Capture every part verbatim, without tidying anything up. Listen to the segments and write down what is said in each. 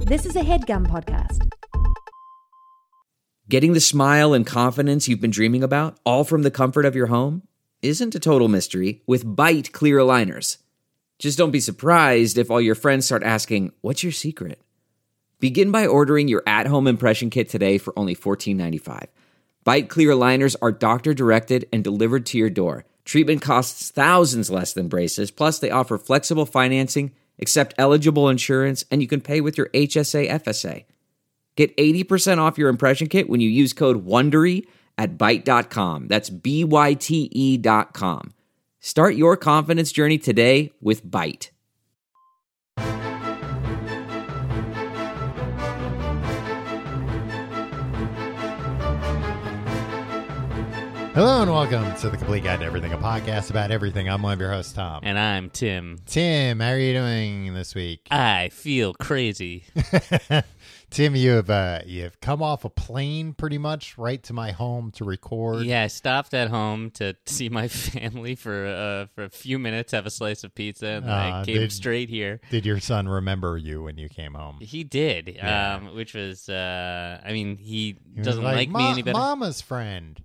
This is a HeadGum podcast. Getting the smile and confidence you've been dreaming about, all from the comfort of your home, isn't a total mystery with Byte clear aligners. Just don't be surprised if all your friends start asking, "What's your secret?" Begin by ordering your at-home impression kit today for only fourteen ninety-five. Byte clear aligners are doctor-directed and delivered to your door. Treatment costs thousands less than braces, plus they offer flexible financing, accept eligible insurance, and you can pay with your H S A F S A. Get eighty percent off your impression kit when you use code WONDERY at byte dot com. That's B Y T E dot com. Start your confidence journey today with Byte. Hello and welcome to The Complete Guide to Everything, a podcast about everything. I'm one of your hosts, Tom. And I'm Tim. Tim, how are you doing this week? I feel crazy. Tim, you have uh, you have come off a plane pretty much right to my home to record. Yeah, I stopped at home to see my family for uh, for a few minutes, have a slice of pizza, and uh, I came did, straight here. Did your son remember you when you came home? He did, Yeah. um, which was, uh, I mean, he, He was doesn't like, me any better. Mama's friend.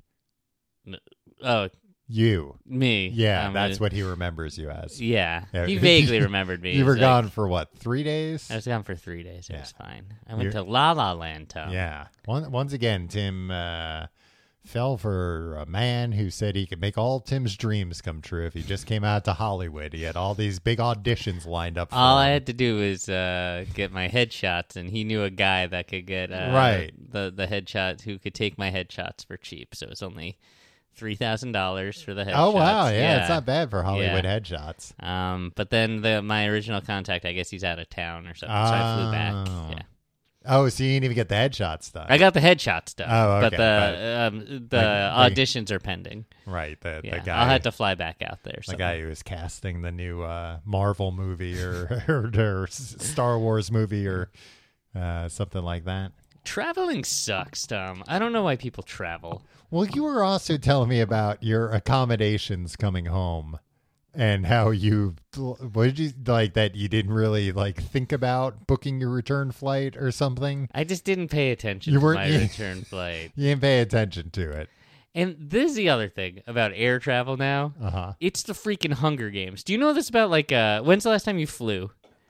Oh, You. me. Yeah, Um, that's uh, what he remembers you as. Yeah, Yeah. he vaguely remembered me. You were He's gone like- for what, three days? I was gone for three days. It Yeah. was fine. I went You're- to La La Land, Tom. Yeah. One, once again, Tim uh, fell for a man who said he could make all Tim's dreams come true if he just came out to Hollywood. He had all these big auditions lined up for All I him. had to do was uh, get my headshots, and he knew a guy that could get uh, Right. the the headshots who could take my headshots for cheap. So it was only three thousand dollars for the headshots. Oh, wow. Yeah, it's not bad for Hollywood Yeah. headshots. Um, but then the my original contact, I guess he's out of town or something, so I flew back. Oh. Yeah, Oh, so you didn't even get the headshots done. I got the headshots done. Oh, but okay, the um, the like, auditions are pending. Right. The, Yeah, the guy. I'll have to fly back out there. The So. guy who was casting the new uh, Marvel movie or, or, or Star Wars movie or uh, something like that. Traveling sucks, Tom. I don't know why people travel. Well, you were also telling me about your accommodations coming home and how you, what did you, like that you didn't really like think about booking your return flight or something? I just didn't pay attention You to weren't- my you- return flight. You didn't pay attention to it. And this is the other thing about air travel now. Uh-huh. It's the freaking Hunger Games. Do you know this about, like, uh, when's the last time you flew?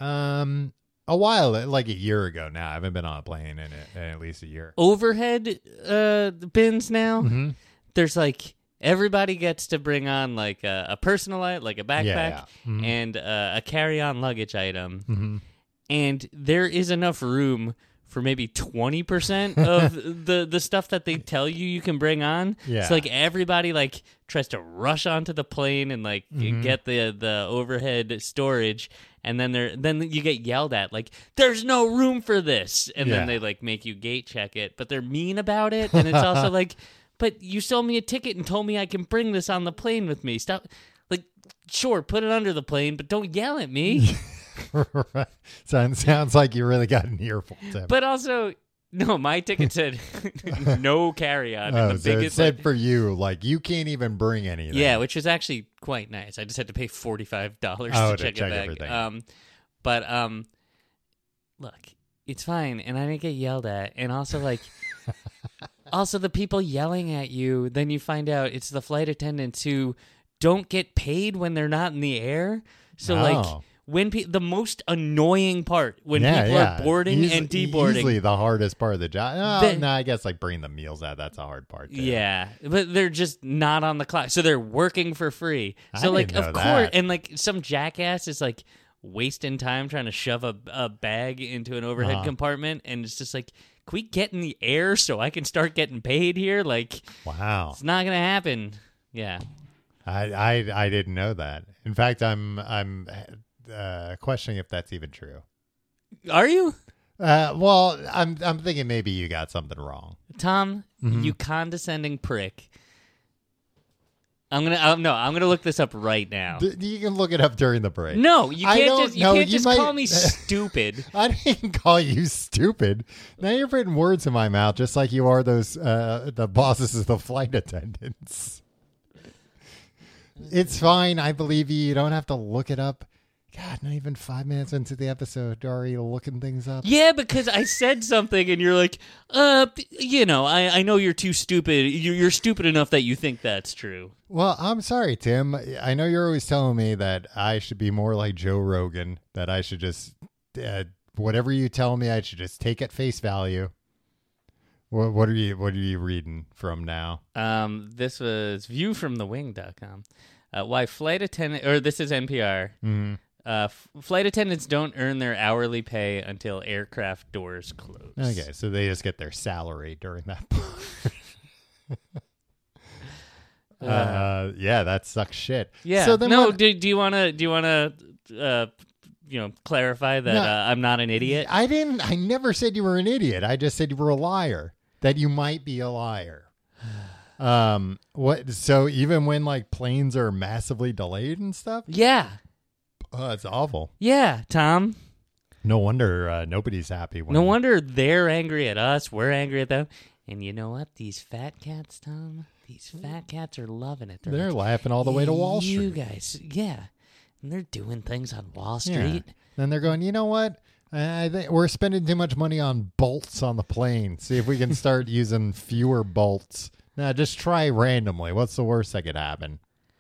Um, a while, like a year ago now. I haven't been on a plane in, a, in at least a year. Overhead uh, bins now? Mm-hmm. There's, like, everybody gets to bring on, like, a, a personal item, like a backpack, Yeah, yeah. Mhm. and uh, a carry-on luggage item. Mm-hmm. And there is enough room for maybe twenty percent of the, the stuff that they tell you you can bring on. Yeah. So, like, everybody, like, tries to rush onto the plane and, like, Mhm. get the, the overhead storage. And then they're, then you get yelled at, like, there's no room for this. And Yeah. then they, like, make you gate check it. But they're mean about it. And it's also like, but you sold me a ticket and told me I can bring this on the plane with me. Stop. Like, sure, put it under the plane, but don't yell at me. Right. Sounds, sounds like you really got an earful, Tim. But also, no, my ticket said no carry-on. Oh, and the so it biggest, said like- for you, like, you can't even bring anything. yeah, which was actually quite nice. I just had to pay forty-five dollars Oh, to to check, check it back. everything. Um, but um, look, it's fine, and I didn't get yelled at. And also, like, also the people yelling at you, then you find out it's the flight attendants who don't get paid when they're not in the air. So, like, Oh. when pe- the most annoying part when yeah, people yeah. are boarding Eas- and deboarding. Easily the hardest part of the job. Oh, The- no, I guess like bringing the meals out, that's a hard part too. Yeah, but they're just not on the clock, so they're working for free. I So, like, didn't know of course, that. and like some jackass is like wasting time trying to shove a, a bag into an overhead Uh-huh. compartment, and it's just like, can we get in the air so I can start getting paid here? Like, Wow. it's not gonna happen. Yeah, I, I I didn't know that. In fact, I'm I'm uh, questioning if that's even true. are you, Uh, well, I'm I'm thinking maybe you got something wrong. Tom? Mm-hmm. You condescending prick. I'm gonna um, no. I'm gonna look this up right now. D- you can look it up during the break. No, you I can't don't just you know. can't You just might- call me stupid. I didn't call you stupid. Now you're putting words in my mouth, just like you are those uh, the bosses of the flight attendants. It's fine. I believe you. You don't have to look it up. God, not even five minutes into the episode, you're already looking things up. Yeah, because I said something and you're like, uh, you know, I, I know you're too stupid. You're, you're stupid enough that you think that's true. Well, I'm sorry, Tim. I know you're always telling me that I should be more like Joe Rogan, that I should just, uh, whatever you tell me, I should just take at face value. What, what are you What are you reading from now? Um, this was view from the wing dot com. Uh, why flight attendant, or this is N P R. Mm-hmm. Uh, f- flight attendants don't earn their hourly pay until aircraft doors close. Okay, so they just get their salary during that part. uh, uh, yeah, that sucks shit. Yeah. So then no. what- Do, do you want to? Do you want to? Uh, you know, clarify that No. uh, I'm not an idiot. I didn't. I never said you were an idiot. I just said you were a liar. That you might be a liar. Um. What? So even when like planes are massively delayed and stuff. Yeah. Oh, it's awful. Yeah, Tom. No wonder uh, nobody's happy. When No wonder they're angry at us. We're angry at them. And you know what? These fat cats, Tom. These fat cats are loving it. They're, they're like, laughing all the way to Wall you Street. guys, yeah. And they're doing things on Wall Yeah. Street. Then they're going, you know what? I think we're spending too much money on bolts on the plane. See if we can start using fewer bolts. Now, just try randomly. What's the worst that could happen?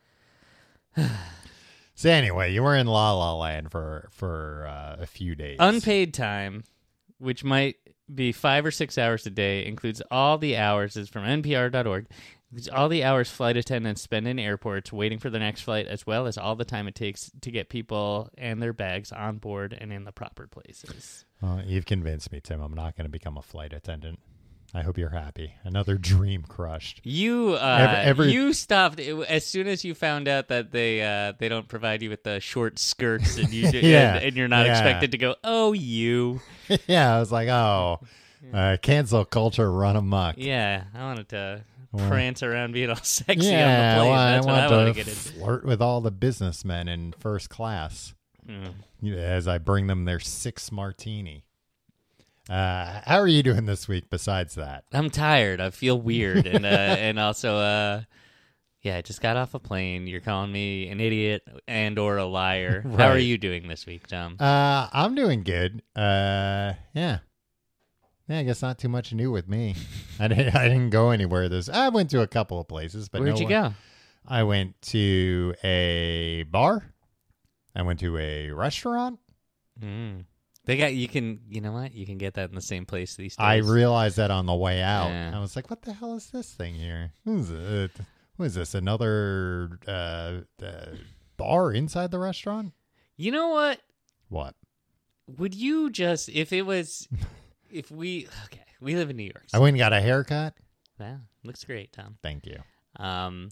So anyway, you were in La La Land for for uh, a few days. Unpaid time, which might be five or six hours a day, includes all the hours, is from N P R dot org, includes all the hours flight attendants spend in airports waiting for their next flight, as well as all the time it takes to get people and their bags on board and in the proper places. Well, you've convinced me, Tim. I'm not going to become a flight attendant. I hope you're happy. Another dream crushed. You uh, Every- every- you stopped it, as soon as you found out that they uh, they don't provide you with the short skirts and you Yeah, and, and you're not yeah. expected to go, oh, you. Yeah, I was like, oh, uh, cancel culture run amok. Yeah, I wanted to Well, prance around being all sexy yeah, on the plane. well, That's I what I want want to to get into. flirt with all the businessmen in first class Mm. you know, as I bring them their six martini. Uh, how are you doing this week besides that? I'm tired. I feel weird, and uh, and also, uh, yeah, I just got off a plane. You're calling me an idiot and or a liar. How are Right. you doing this week, Tom? Uh, I'm doing good. Uh, yeah. Yeah, I guess not too much new with me. I didn't. I didn't go anywhere. This. I went to a couple of places, but Where'd no you one- go? I went to a bar. I went to a restaurant. Mm. They got you can you know what you can get that in the same place these days. I realized that on the way out. Yeah. I was like, "What the hell is this thing here? What is it? What is this? Another uh, uh, bar inside the restaurant? You know what? What? Would you just if it was if we okay we live in New York. I went and got a haircut. Wow, looks great, Tom. Thank you. Um,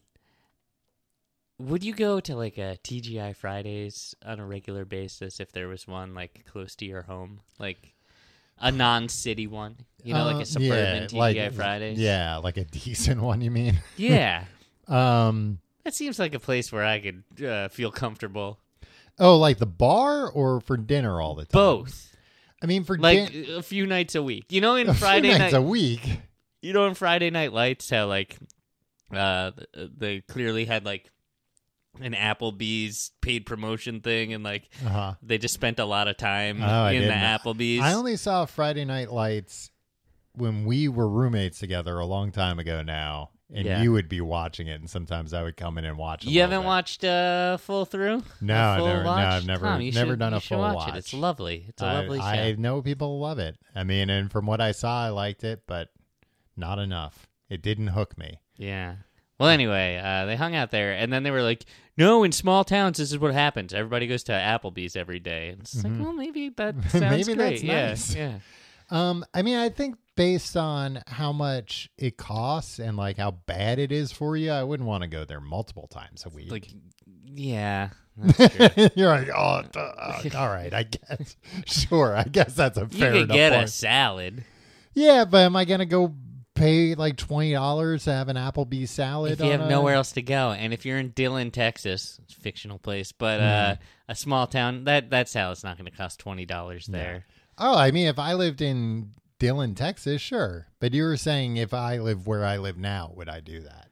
would you go to like a T G I Fridays on a regular basis if there was one like close to your home, like a non-city one? You know, like Uh, a suburban yeah, T G I like- Fridays. Yeah, like a decent one. You mean? yeah. Um. That seems like a place where I could uh, feel comfortable. Oh, like the bar or for dinner all the time? Both, I mean, for like din- a few nights a week. You know, in a Friday few night, nights a week. you know, in Friday Night Lights, how like uh, they clearly had like an Applebee's paid promotion thing, and like Uh huh. they just spent a lot of time Oh, I in the didn't. Applebee's. I only saw Friday Night Lights when we were roommates together a long time ago now, and Yeah. you would be watching it, and sometimes I would come in and watch. A You little haven't bit. watched uh, full through? No, A I've full never- no, watch? I've never- Tom, you never should- done a you should full watch. watch. It. It's lovely. It's a I, lovely show. I know people love it. I mean, and from what I saw, I liked it, but not enough. It didn't hook me. Yeah. Well, anyway, uh, they hung out there, and then they were like, "No, in small towns, this is what happens. Everybody goes to Applebee's every day." And it's like, well, maybe that sounds Mm-hmm. Maybe great. that's yeah, nice. yeah. Um, I mean, I think based on how much it costs and like how bad it is for you, I wouldn't want to go there multiple times a week. Like, yeah, that's true. You're like, oh, duh, uh, all right, I guess. Sure, I guess that's a You fair could enough get a point. salad Yeah, but am I gonna go pay like twenty dollars to have an Applebee's salad? if you on have a- nowhere else to go. And if you're in Dillon, Texas, it's a fictional place, but uh, Hmm. a small town, that that salad's not going to cost twenty dollars there. Oh, I mean, if I lived in Dillon, Texas, sure. But you were saying if I live where I live now, would I do that?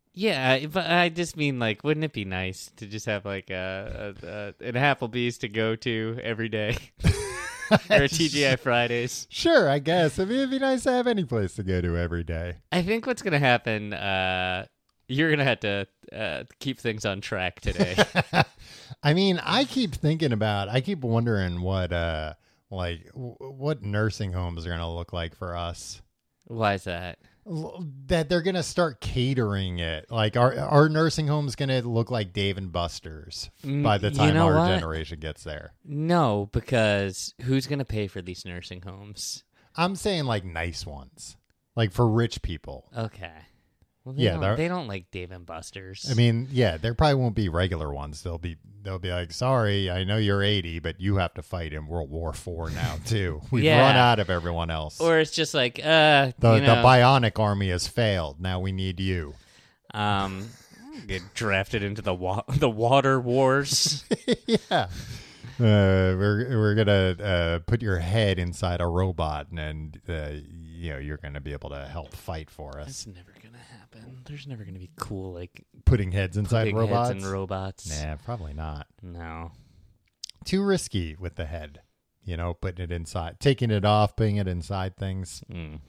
Yeah, I- but I just mean, like, wouldn't it be nice to just have, like, a, a, a an Applebee's to go to every day? Or a T G I Fridays? Sure, I guess. I mean, it'd be nice to have any place to go to every day. I think what's going to happen, uh, you're going to have to uh, keep things on track today. I mean, I keep thinking about, I keep wondering what, uh, like, w- what nursing homes are going to look like for us. Why is that? L- That they're going to start catering it. Like, our, our nursing home's going to look like Dave and Buster's Mm, by the you time know our what? generation gets there. No, because who's going to pay for these nursing homes? I'm saying, like, nice ones. Like, for rich people. Okay. Well, they Yeah, don't, they're- they don't like Dave and Buster's. I mean, yeah, there probably won't be regular ones. They'll be they'll be like, sorry, I know you're eighty, but you have to fight in World War Four now too. We've Yeah. run out of everyone else. or it's just like, uh, the you know, the Bionic Army has failed. Now we need you. um, get drafted into the wa- the water wars. Yeah. Uh, we're we're gonna uh, put your head inside a robot, and uh, you know you're gonna be able to help fight for us. That's never gonna happen. There's never gonna be cool like Putting heads inside putting robots. heads in robots. Nah, probably not. No. Too risky with the head. You know, putting it inside, taking it off, putting it inside things. Mm.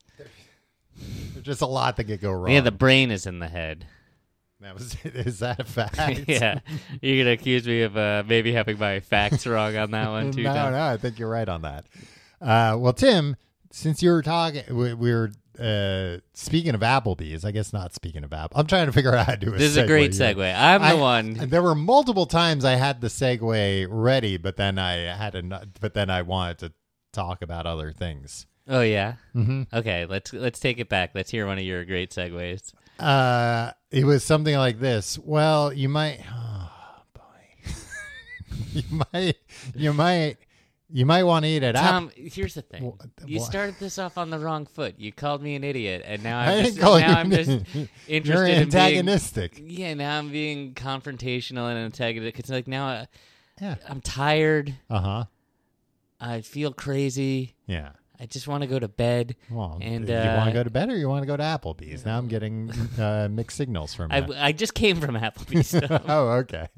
There's just a lot that could go wrong. Yeah, the brain is in the head. That was is that a fact? Yeah, you're gonna accuse me of uh, maybe having my facts wrong on that one too. no, Tom? no, I think you're right on that. Uh, well, Tim, since you were talking, we, we were uh, speaking of Applebee's. I guess not speaking of Apple. I'm trying to figure out how to do a This is a segue great here. segue. I'm the I- one. There were multiple times I had the segue ready, but then I had a, but then I wanted to talk about other things. Oh yeah. Mm-hmm. Okay, let's let's take it back. Let's hear one of your great segues. Uh, it was something like this. Well, you might, oh boy, you might, you might, you might want to eat at Apple. Tom, here's the thing. Wh- You wh- started this off on the wrong foot. You called me an idiot, and now I'm I just, didn't call now you. I'm just You're interested in antagonistic. being. Yeah, now I'm being confrontational and antagonistic. It's like now I, Yeah. I'm tired. Uh huh. I feel crazy. Yeah. I just want to go to bed. Well, And, you uh, want to go to bed or you want to go to Applebee's? Now I'm getting uh, mixed signals from I, you. I just came from Applebee's. Tom. Oh, okay.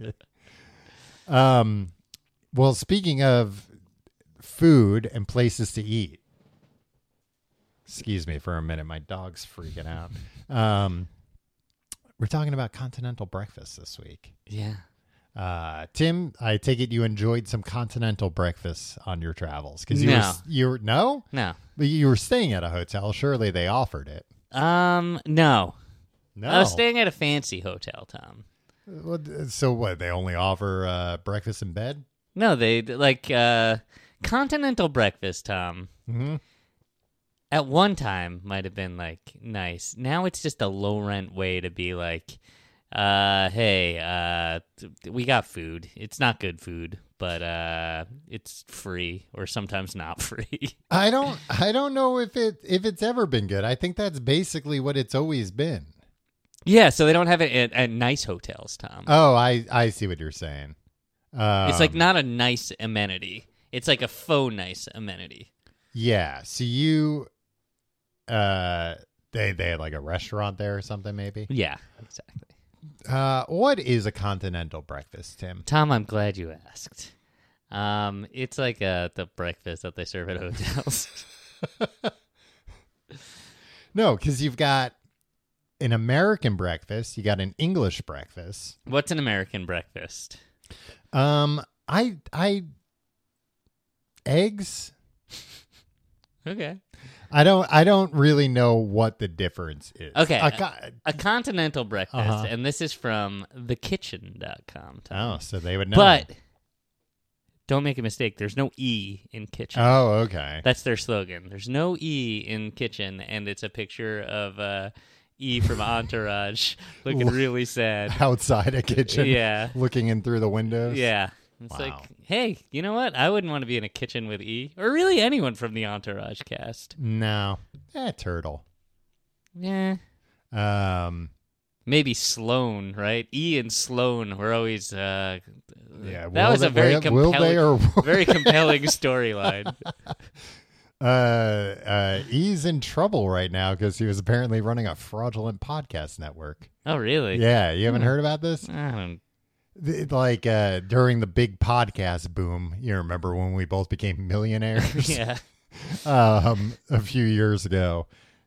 Um, well, speaking of food and places to eat, excuse me for a minute. My dog's freaking out. Um, we're talking about continental breakfast this week. Yeah. Uh, Tim, I take it you enjoyed some continental breakfasts on your travels because you No. were you were no, No. but you were staying at a hotel. Surely they offered it. Um. No. No, I was staying at a fancy hotel, Tom. What- So what? They only offer uh, breakfast in bed. No, they like uh, continental breakfast, Tom. Mm-hmm. At one time might have been like nice. Now it's just a low rent way to be like, uh, hey, uh, th- we got food. It's not good food, but uh, it's free or sometimes not free. I don't. I don't know if it if it's ever been good. I think that's basically what it's always been. Yeah, so they don't have it at, at nice hotels, Tom. Oh, I I see what you're saying. Um, It's like not a nice amenity. It's like a faux nice amenity. yeah. So you, uh, they they had like a restaurant there or something maybe. Yeah, exactly. Uh, what is a continental breakfast, Tim? Tom, I'm glad you asked. Um, it's like uh, the breakfast that they serve at hotels. No, because you've got an American breakfast, you got an English breakfast. What's an American breakfast? Um, I I eggs. Okay. I don't I don't really know what the difference is. Okay. I got, A continental breakfast, Uh-huh. and this is from the kitchen dot com. Tom. oh, so they would know. But don't make a mistake. There's no E in kitchen. oh, okay. That's their slogan. There's no E in kitchen, and it's a picture of uh, E from Entourage looking really sad. Outside a kitchen, Yeah. looking in through the windows. Yeah. It's Wow. like, hey, you know what? I wouldn't want to be in a kitchen with E, or really anyone from the Entourage cast. No, eh, turtle. Yeah. Um, Maybe Sloan, right? E and Sloan were always. Uh, yeah. that will was they, a very will, will they compelling, or very compelling storyline. Uh, uh, he's in trouble right now because he was apparently running a fraudulent podcast network. Oh, really? Yeah, you haven't Hmm. heard about this? I don't. Th- Like uh, during the big podcast boom, you remember when we both became millionaires? Yeah. um, a few years ago.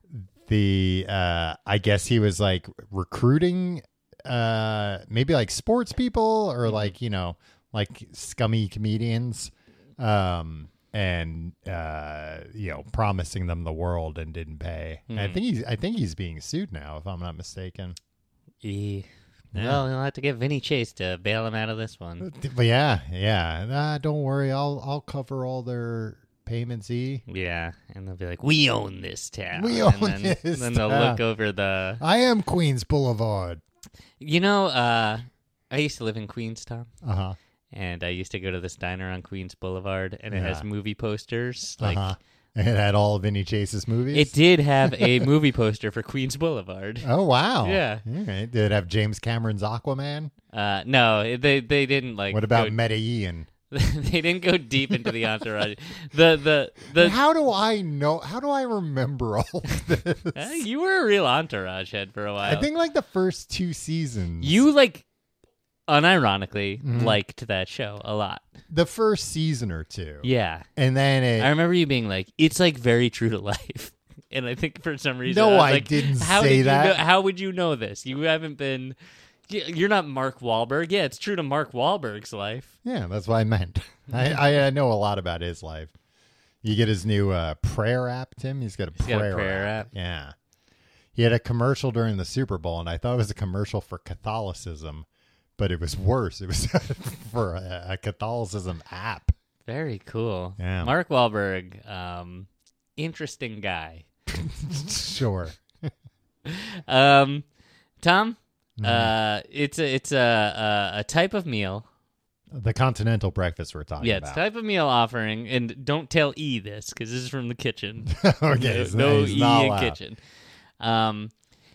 The uh, I guess he was like recruiting, uh, maybe like sports people or like you know like scummy comedians, um, and uh, you know promising them the world and didn't pay. And I Hmm. think he's I think he's being sued now, if I'm not mistaken. E. Yeah. Well, you'll have to get Vinny Chase to bail him out of this one. But yeah, yeah. Uh, don't worry, I'll I'll cover all their payments. E. Yeah, and they'll be like, "We own this town." We and own then, this Then they'll town. look over the. I am Queens Boulevard. You know, uh, I used to live in Queenstown, Uh huh. and I used to go to this diner on Queens Boulevard, and it Yeah. has movie posters. Like, uh-huh. It had all of Vinny Chase's movies. it did have a movie poster for Queens Boulevard. Oh wow! Yeah. All right. Did it have James Cameron's Aquaman? Uh, no, they they didn't like. What about go- Medellin? they didn't go deep into the entourage. The the the. How do I know? How do I remember all of this? Uh, you were a real entourage head for a while. I think like the first two seasons. you like, unironically, Mhm. liked that show a lot. the first season or two. Yeah, and then it. I remember you being like, "It's like very true to life," and I think for some reason, No, I, was I like, didn't how say did you that. know- how would you know this? You haven't been. y- You're not Mark Wahlberg. Yeah, it's true to Mark Wahlberg's life. yeah, that's what I meant. I, I I know a lot about his life. You get his new uh, prayer app, Tim. He's got a He's got a prayer, prayer app. app. Yeah. He had a commercial during the Super Bowl, and I thought it was a commercial for Catholicism, but it was worse. It was for a, a Catholicism app. Very cool. Yeah. Mark Wahlberg, um, interesting guy. Sure. Um, Tom, Mm-hmm. uh, it's a it's a, a a type of meal. The continental breakfast we're talking Yeah, it's a about. type of meal offering, and don't tell E this because this is from the kitchen. Okay, no, so no he's E not in allowed. kitchen. Um,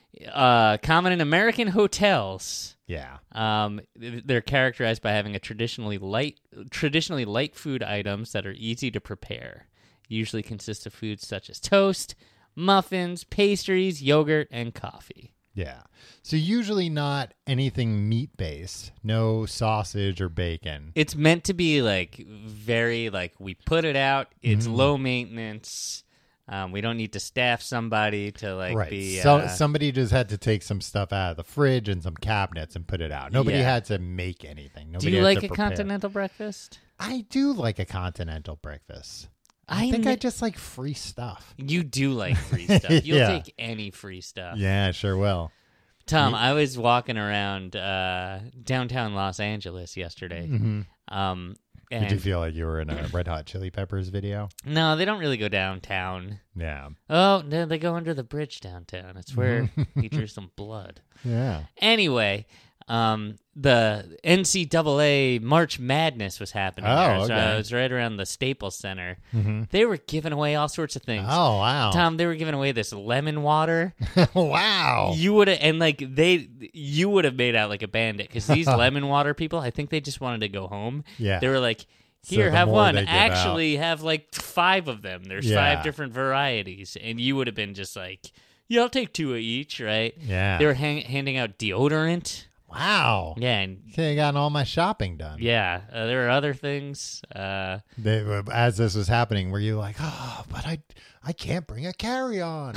uh, common in American hotels. Yeah. Um, th- they're characterized by having a traditionally light, traditionally light food items that are easy to prepare. Usually consist of foods such as toast, muffins, pastries, yogurt, and coffee. Yeah. So usually not anything meat-based. No sausage or bacon. It's meant to be like very like we put it out. It's Mhm. low maintenance. Um, we don't need to staff somebody to like right. be. so uh, somebody just had to take some stuff out of the fridge and some cabinets and put it out. Nobody Yeah. had to make anything. Nobody do you had like to a prepare. continental breakfast? I do like a continental breakfast. I, I think ne- I just like free stuff. You do like free stuff. You'll Yeah. take any free stuff. Yeah, sure will. Tom, Ye- I was walking around uh, downtown Los Angeles yesterday. Mhm. Um, and Did you feel like you were in a Red Hot Chili Peppers video? no, they don't really go downtown. Yeah. Oh, no, they go under the bridge downtown. It's where he drew some blood. Yeah. Anyway, um, the N C double A March Madness was happening. Oh, there. So okay. it was right around the Staples Center. hmm They were giving away all sorts of things. Oh, wow. Tom, they were giving away this lemon water. wow. You would have, and like they, you would have made out like a bandit because these lemon water people, I think they just wanted to go home. Yeah. They were like, So "Here, the have more one." they give Actually, have like five of them. There's Yeah. five different varieties, and you would have been just like, "Yeah, I'll take two of each." Right? Yeah. They were hang- handing out deodorant. Wow. Yeah, and Could have gotten all my shopping done. yeah, uh, there were other things. Uh, They, as this was happening, were you like, oh, but I, I can't bring a carry-on?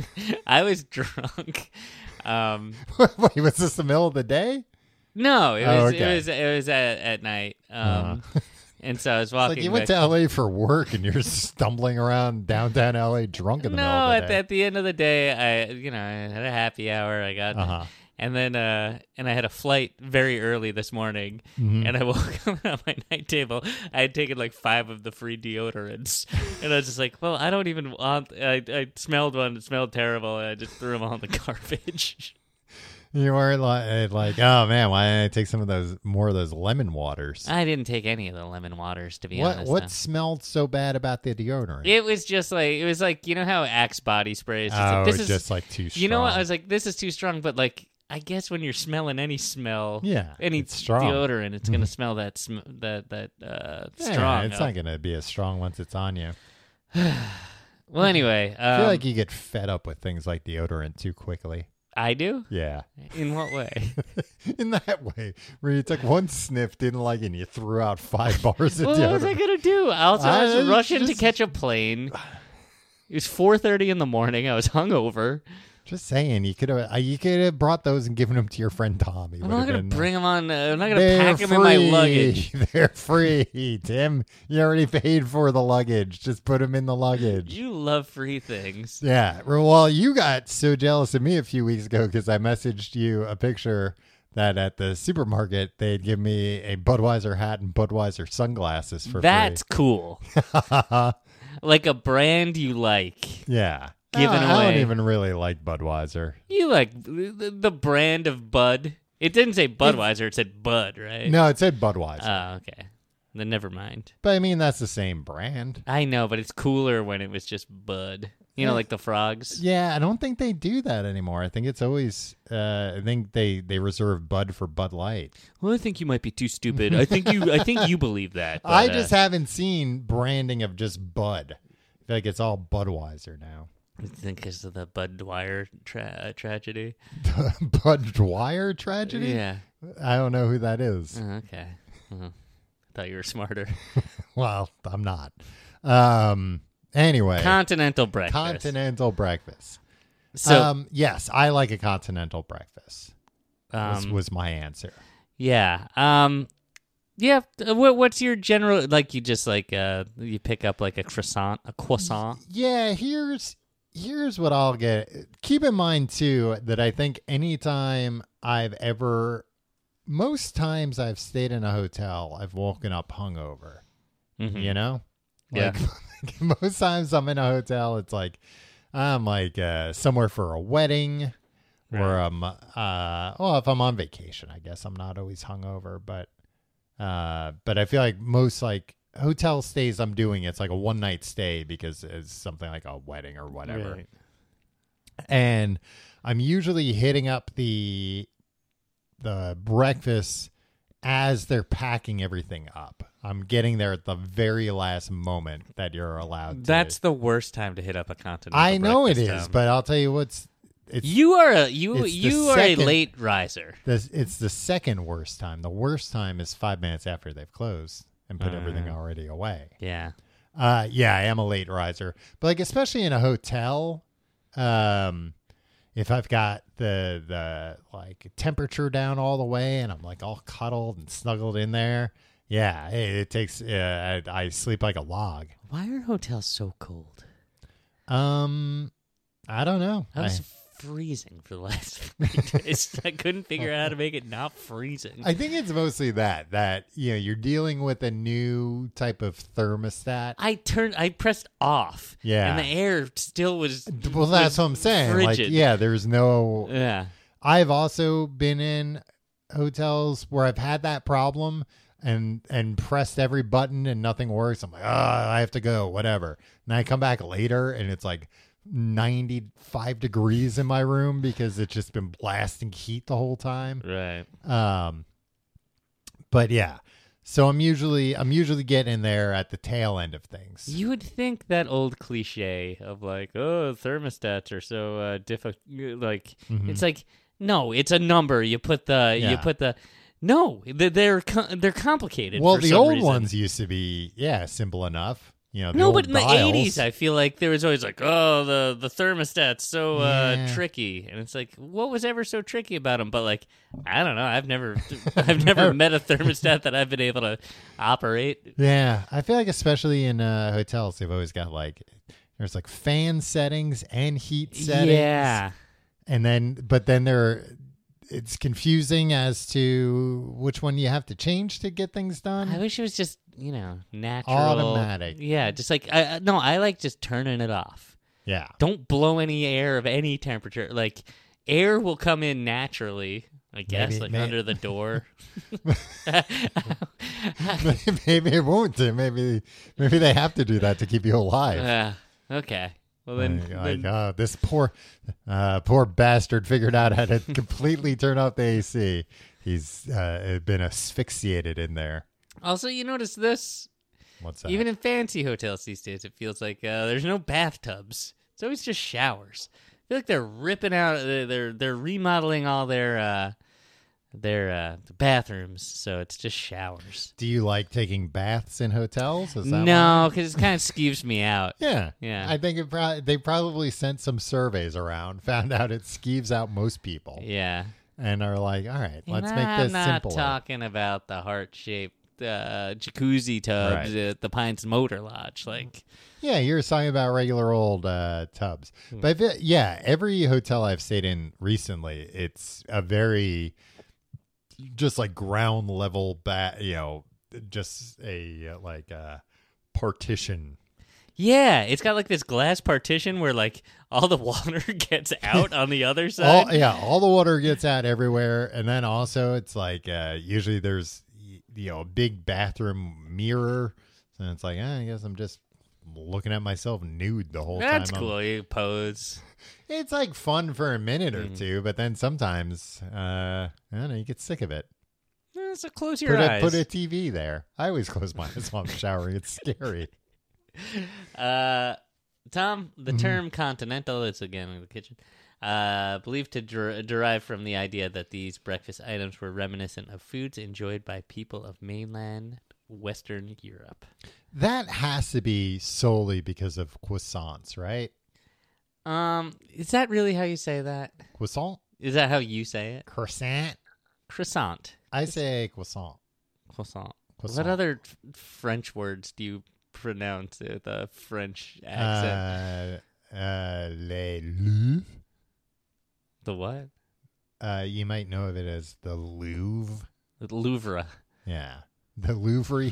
I was drunk. Um, Wait, was this the middle of the day? no, it Oh, was okay. it was it was at, at night. Um, Uh. and so I was It's walking. like you went back- to L A for work and you're stumbling around downtown L A drunk in the middle no, of at the the, day. at the end of the day, I you know I had a happy hour. I got Uh-huh. and then uh and I had a flight very early this morning, Mhm. and I woke up on my night table. I had taken like five of the free deodorants, and I was just like, well, I don't even want. I I smelled one. It smelled terrible, and I just threw them all in the garbage. You weren't like, like, oh man, why didn't I take some of those more of those lemon waters? I didn't take any of the lemon waters, to be What honest. what no. smelled so bad about the deodorant? It was just like it was like you know how Axe body spray is just oh, like this it's is just like too strong. you know what I was like this is too strong, but like I guess when you're smelling any smell, Yeah, any it's strong. Mm-hmm. deodorant, it's gonna smell that sm- that that uh, Yeah, strong. it's not going to be as strong once it's on you. Well, anyway, um, I feel like you get fed up with things like deodorant too quickly. I do. Yeah. In what way? In that way, where you took one sniff, didn't like it, and you threw out five bars of Well, deodorant. what was I gonna do? I also I was I rushing just- to catch a plane. It was four thirty in the morning. I was hungover. Just saying, you could have you could have brought those and given them to your friend Tom. He I'm would not have gonna been, bring them on. Uh, I'm not gonna They're pack them in my free. luggage. They're free, Tim. You already paid for the luggage. Just put them in the luggage. You love free things. Yeah. Well, you got so jealous of me a few weeks ago because I messaged you a picture that at the supermarket they'd give me a Budweiser hat and Budweiser sunglasses for That's free. cool. Like a brand you like. Yeah. Given I, I don't away. even really like Budweiser. You like the, the brand of Bud. It didn't say Budweiser. It said Bud, right? No, it said Budweiser. Oh, okay. Then never mind. but I mean, that's the same brand. I know, but it's cooler when it was just Bud. You know, Yeah. like the frogs. Yeah, I don't think they do that anymore. I think it's always, uh, I think they, they reserve Bud for Bud Light. Well, I think you might be too stupid. I think you. I think you believe that. but, I uh, just haven't seen branding of just Bud. I feel like it's all Budweiser now. I think because of the Bud Dwyer tra- tragedy. Bud Dwyer tragedy? Yeah. I don't know who that is. Oh, okay. Uh, I thought you were smarter. Well, I'm not. Um. Anyway, Continental breakfast. continental breakfast. So, um, yes, I like a continental breakfast. Was, um, was my answer. yeah. Um, yeah. uh, What, what's your general, like you just like, uh, you pick up like a croissant, a croissant. Yeah, here's here's what I'll get. Keep in mind too that I think anytime I've ever, most times I've stayed in a hotel, I've woken up hungover. Mhm. You know, Yeah. Like, most times I'm in a hotel, it's like I'm like uh, somewhere for a wedding, or Right. um, uh, well, if I'm on vacation, I guess I'm not always hungover, but uh, but I feel like most like hotel stays I'm doing, it's like a one night stay because it's something like a wedding or whatever, Right. and I'm usually hitting up the the breakfast as they're packing everything up. I'm getting there at the very last moment that you're allowed to. That's the worst time to hit up a continental I know it breakfast, is, um, but I'll tell you what's it's you are a you it's the you are second- a late riser. this it's the second worst time. The worst time is five minutes after they've closed and put everything Uh. already away. Yeah. Uh yeah, I am a late riser. But like especially in a hotel, um if I've got the the like temperature down all the way and I'm like all cuddled and snuggled in there, yeah, it, it takes uh, I, I sleep like a log. Why are hotels so cold? Um I don't know. I was I- freezing for the last three days. I couldn't figure out how to make it not freezing. I think it's mostly that that you know you're dealing with a new type of thermostat. I turned, I pressed off. Yeah. And the air still was. Well, that's was what I'm saying. Frigid. Like, yeah, there's no. Yeah. I've also been in hotels where I've had that problem and and pressed every button and nothing works. I'm like, oh, I have to go, whatever. And I come back later and it's like ninety-five degrees in my room because it's just been blasting heat the whole time. Right. Um, but yeah, so I'm usually I'm usually getting there at the tail end of things. You would think that old cliche of like, oh, thermostats are so uh, difficult. Like, Mhm. it's like, no, it's a number. You put the, you Yeah. put the, no, they're they're, co- they're complicated. Well, for the some old reason. ones used to be yeah simple enough. You know, the No, old but in the dials. eighties, I feel like there was always like, oh, the the thermostat's so uh, Yeah. tricky, and it's like, what was ever so tricky about them? But like, I don't know. I've never, I've never met a thermostat that I've been able to operate. Yeah, I feel like especially in uh, hotels, they've always got like there's like fan settings and heat settings. Yeah, and then but then there, it's confusing as to which one you have to change to get things done. I wish it was just, you know, natural, Automatic. Yeah, just like I I- no, I like just turning it off. Yeah, Don't blow any air of any temperature. Like air will come in naturally. I guess, Maybe- like may- under the door. maybe it won't. do. Maybe maybe they have to do that to keep you alive. Yeah. Okay. Well then, like, then like, oh, this poor, uh, poor bastard figured out how to completely turn off the A C. He's uh, been asphyxiated in there. also you notice this. What's that? Even in fancy hotels these days, it feels like uh, there's no bathtubs. It's always just showers. I feel like they're ripping out. They're they're remodeling all their uh, their uh, bathrooms, so it's just showers. Do you like taking baths in hotels? Is that No, because it kind of skeeves me out. Yeah. Yeah. I think it pro- they probably sent some surveys around, found out it skeeves out most people, Yeah. and are like, all right, let's And make I'm this not simpler. talking about the heart-shaped uh, jacuzzi tubs Right. at the Pines Motor Lodge. Like, Yeah, you're talking about regular old uh, tubs. But if it- yeah, every hotel I've stayed in recently, it's a very just like ground level, ba- you know, just a uh, like uh, partition. yeah, it's got like this glass partition where like all the water gets out on the other side. All, yeah, all the water gets out everywhere, and then also it's like uh, usually there's y- you know a big bathroom mirror, and it's like eh, I guess I'm just looking at myself nude the whole That's time. I'm- cool. You pose. It's like fun for a minute or Mhm. two, but then sometimes uh, I don't know, you get sick of it. Eh, So close your Put a, eyes. put a T V there. I always close my eyes while I'm showering. It's scary. Uh, Tom, the Mhm. term continental is again in the kitchen. Uh, believed to der- derive from the idea that these breakfast items were reminiscent of foods enjoyed by people of mainland Western Europe. That has to be solely because of croissants, right? Um, is that really how you say that? Croissant? Is that how you say it? Croissant? Croissant. I say croissant. Croissant. Croissant. What other f- French words do you pronounce with a French accent? Uh, uh, le Louvre. the what? Uh, you might know of it as the Louvre. The Louvre. Yeah. The Louvre.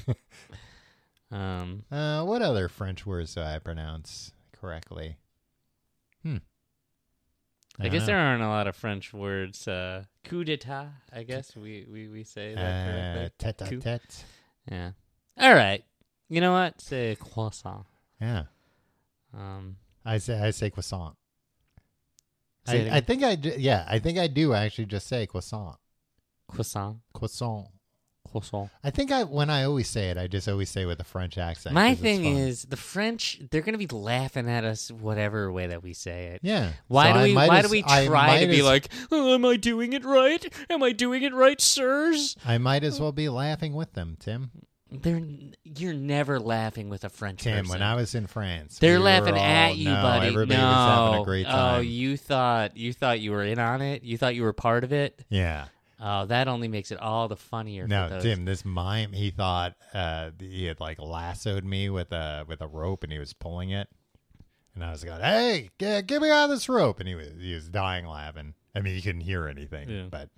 Um, uh, what other French words do I pronounce correctly? Hmm. I, don't guess know. there aren't a lot of French words. Uh, coup d'etat, I guess we, we, we say that Uh, correctly. tete a Coup. tete. Yeah. All right. You know what? Say croissant. Yeah. Um, I say I say croissant. Say it I, I again. think I do, yeah, I think I do actually just say croissant. croissant. Croissant. Croissant. I think I when I always say it, I just always say it with a French accent. My 'cause it's thing fun. is, the French, they're going to be laughing at us whatever way that we say it. yeah. Why So do I we might Why as- do we I try might to be as- like, oh, am I doing it right? Am I doing it right, sirs? I might as well be laughing with them, Tim. They're You're never laughing with a French Tim, person. when I was in France, They're we laughing were all- at you, no, buddy. Everybody no. was having a great time. Oh, you thought you thought you were in on it. You thought you were part of it. yeah. Oh, that only makes it all the funnier. for No, those. Tim, this mime, he thought uh, he had like lassoed me with a with a rope, and he was pulling it, and I was going, "Hey, g- get me on this rope!" And he was he was dying laughing. I mean, he couldn't hear anything, Yeah. but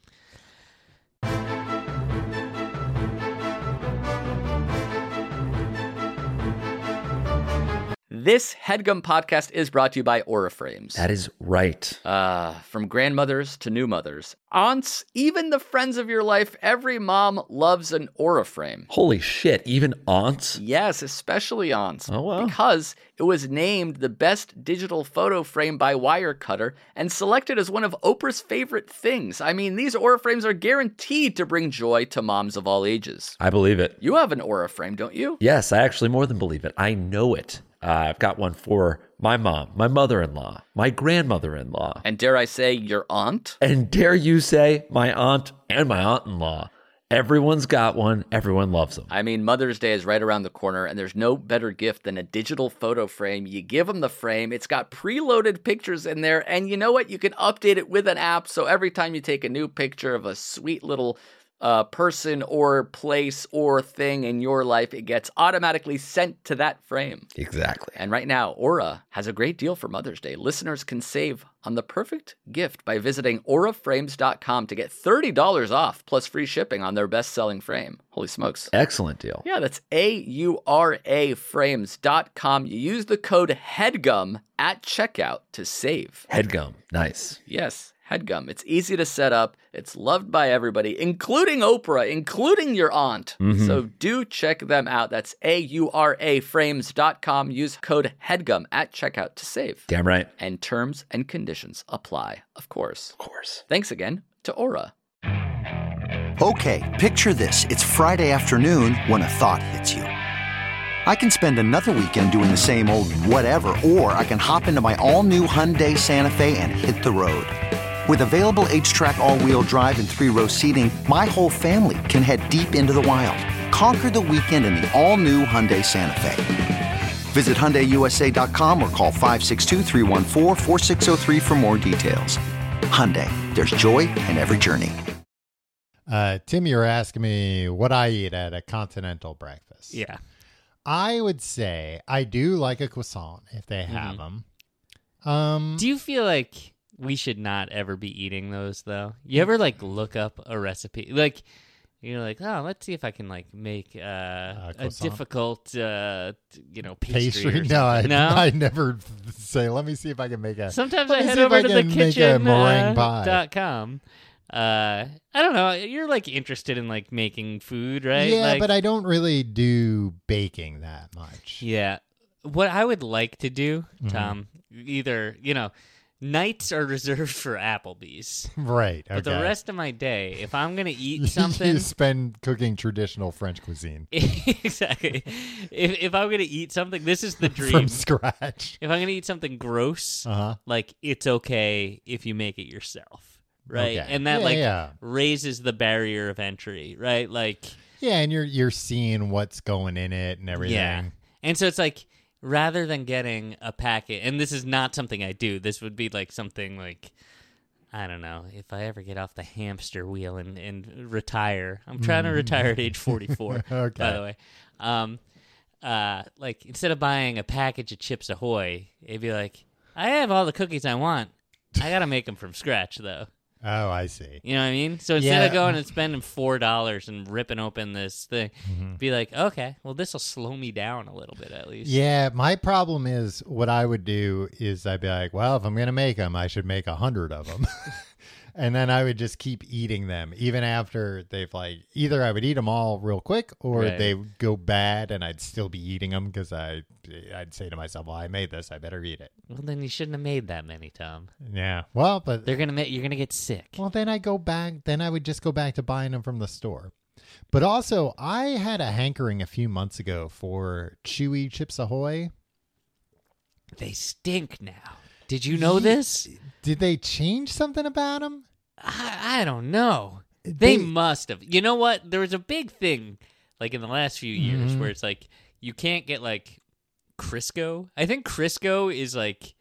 This HeadGum podcast is brought to you by Auraframes. That is right. Uh, from grandmothers to new mothers, aunts, even the friends of your life, every mom loves an Auraframe. Holy shit, even aunts? Yes, especially aunts. Oh, wow. Because it was named the best digital photo frame by Wirecutter and selected as one of Oprah's favorite things. I mean, these Auraframes are guaranteed to bring joy to moms of all ages. I believe it. You have an Auraframe, don't you? Yes, I actually more than believe it. I know it. Uh, I've got one for my mom, my mother-in-law, my grandmother-in-law, And dare I say, your aunt? and dare you say my aunt and my aunt-in-law. Everyone's got one. Everyone loves them. I mean, Mother's Day is right around the corner, and there's no better gift than a digital photo frame. You give them the frame, it's got preloaded pictures in there, and you know what? You can update it with an app, so every time you take a new picture of a sweet little uh, person or place or thing in your life, it gets automatically sent to that frame. Exactly. And right now, Aura has a great deal for Mother's Day. Listeners can save on the perfect gift by visiting aura frames dot com to get thirty dollars off plus free shipping on their best-selling frame. Holy smokes. Excellent deal. Yeah, that's A U R A frames dot com. You use the code HEADGUM at checkout to save. Headgum. Nice. Yes, HEADGUM. It's easy to set up. It's loved by everybody, including Oprah, including your aunt. Mhm. So do check them out. That's A U R A frames dot com. Use code HEADGUM at checkout to save. Damn right. And terms and conditions apply, of course. Of course. Thanks again to Aura. Okay, picture this. It's Friday afternoon when a thought hits you. I can spend another weekend doing the same old whatever, or I can hop into my all-new Hyundai Santa Fe and hit the road. With available H-Track all-wheel drive and three-row seating, my whole family can head deep into the wild. Conquer the weekend in the all-new Hyundai Santa Fe. Visit Hyundai U S A dot com or call five six two, three one four, four six zero three for more details. Hyundai, there's joy in every journey. Uh, Tim, you're asking me what I eat at a continental breakfast. Yeah. I would say I do like a croissant if they have them. Um, Do you feel like we should not ever be eating those, though? You ever, like, look up a recipe? Like, you're like, oh, let's see if I can, like, make uh, a croissant? difficult, uh, t- you know, pastry. pastry? Or No, I, no? I never say, let me see if I can make a... Sometimes Let I me head see if over I to the can make a kitchen meringue uh, pie. dot com. Uh, I don't know. You're, like, interested in, like, making food, right? Yeah, like, but I don't really do baking that much. Yeah. What I would like to do, Mm-hmm. Tom, either, you know, nights are reserved for Applebee's. Right, okay. But the rest of my day, if I'm going to eat you something... spend cooking traditional French cuisine. Exactly. If, if I'm going to eat something, this is the dream. From scratch. If I'm going to eat something gross, Uh-huh. like, it's okay if you make it yourself. Right? Okay. And that, Yeah, like, yeah. raises the barrier of entry, right? Like... Yeah, and you're you're seeing what's going in it and everything. Yeah. And so it's like, rather than getting a packet, and this is not something I do, this would be like something like, I don't know, if I ever get off the hamster wheel and, and retire. I'm trying to retire at age forty-four, Okay. by the way. Um, uh, like, instead of buying a package of Chips Ahoy, it'd be like, I have all the cookies I want. I got to make them from scratch, though. Oh, I see. You know what I mean? So instead Yeah. of going and spending four dollars and ripping open this thing, Mm-hmm. be like, okay, well, this will slow me down a little bit at least. Yeah, my problem is what I would do is I'd be like, well, if I'm going to make them, I should make a hundred of them. And then I would just keep eating them even after they've like, either I would eat them all real quick or Right. they would go bad and I'd still be eating them because I, I'd say to myself, well, I made this, I better eat it. Well, then you shouldn't have made that many, Tom. Yeah. Well, but They're gonna make you're gonna get sick. well, then I go back, then I would just go back to buying them from the store. But also, I had a hankering a few months ago for Chewy Chips Ahoy. They stink now. Did you know this? Did they change something about them? I, I don't know. They, They- must have. You know what? There was a big thing, like in the last few years, Mm-hmm. where it's like you can't get like Crisco. I think Crisco is like,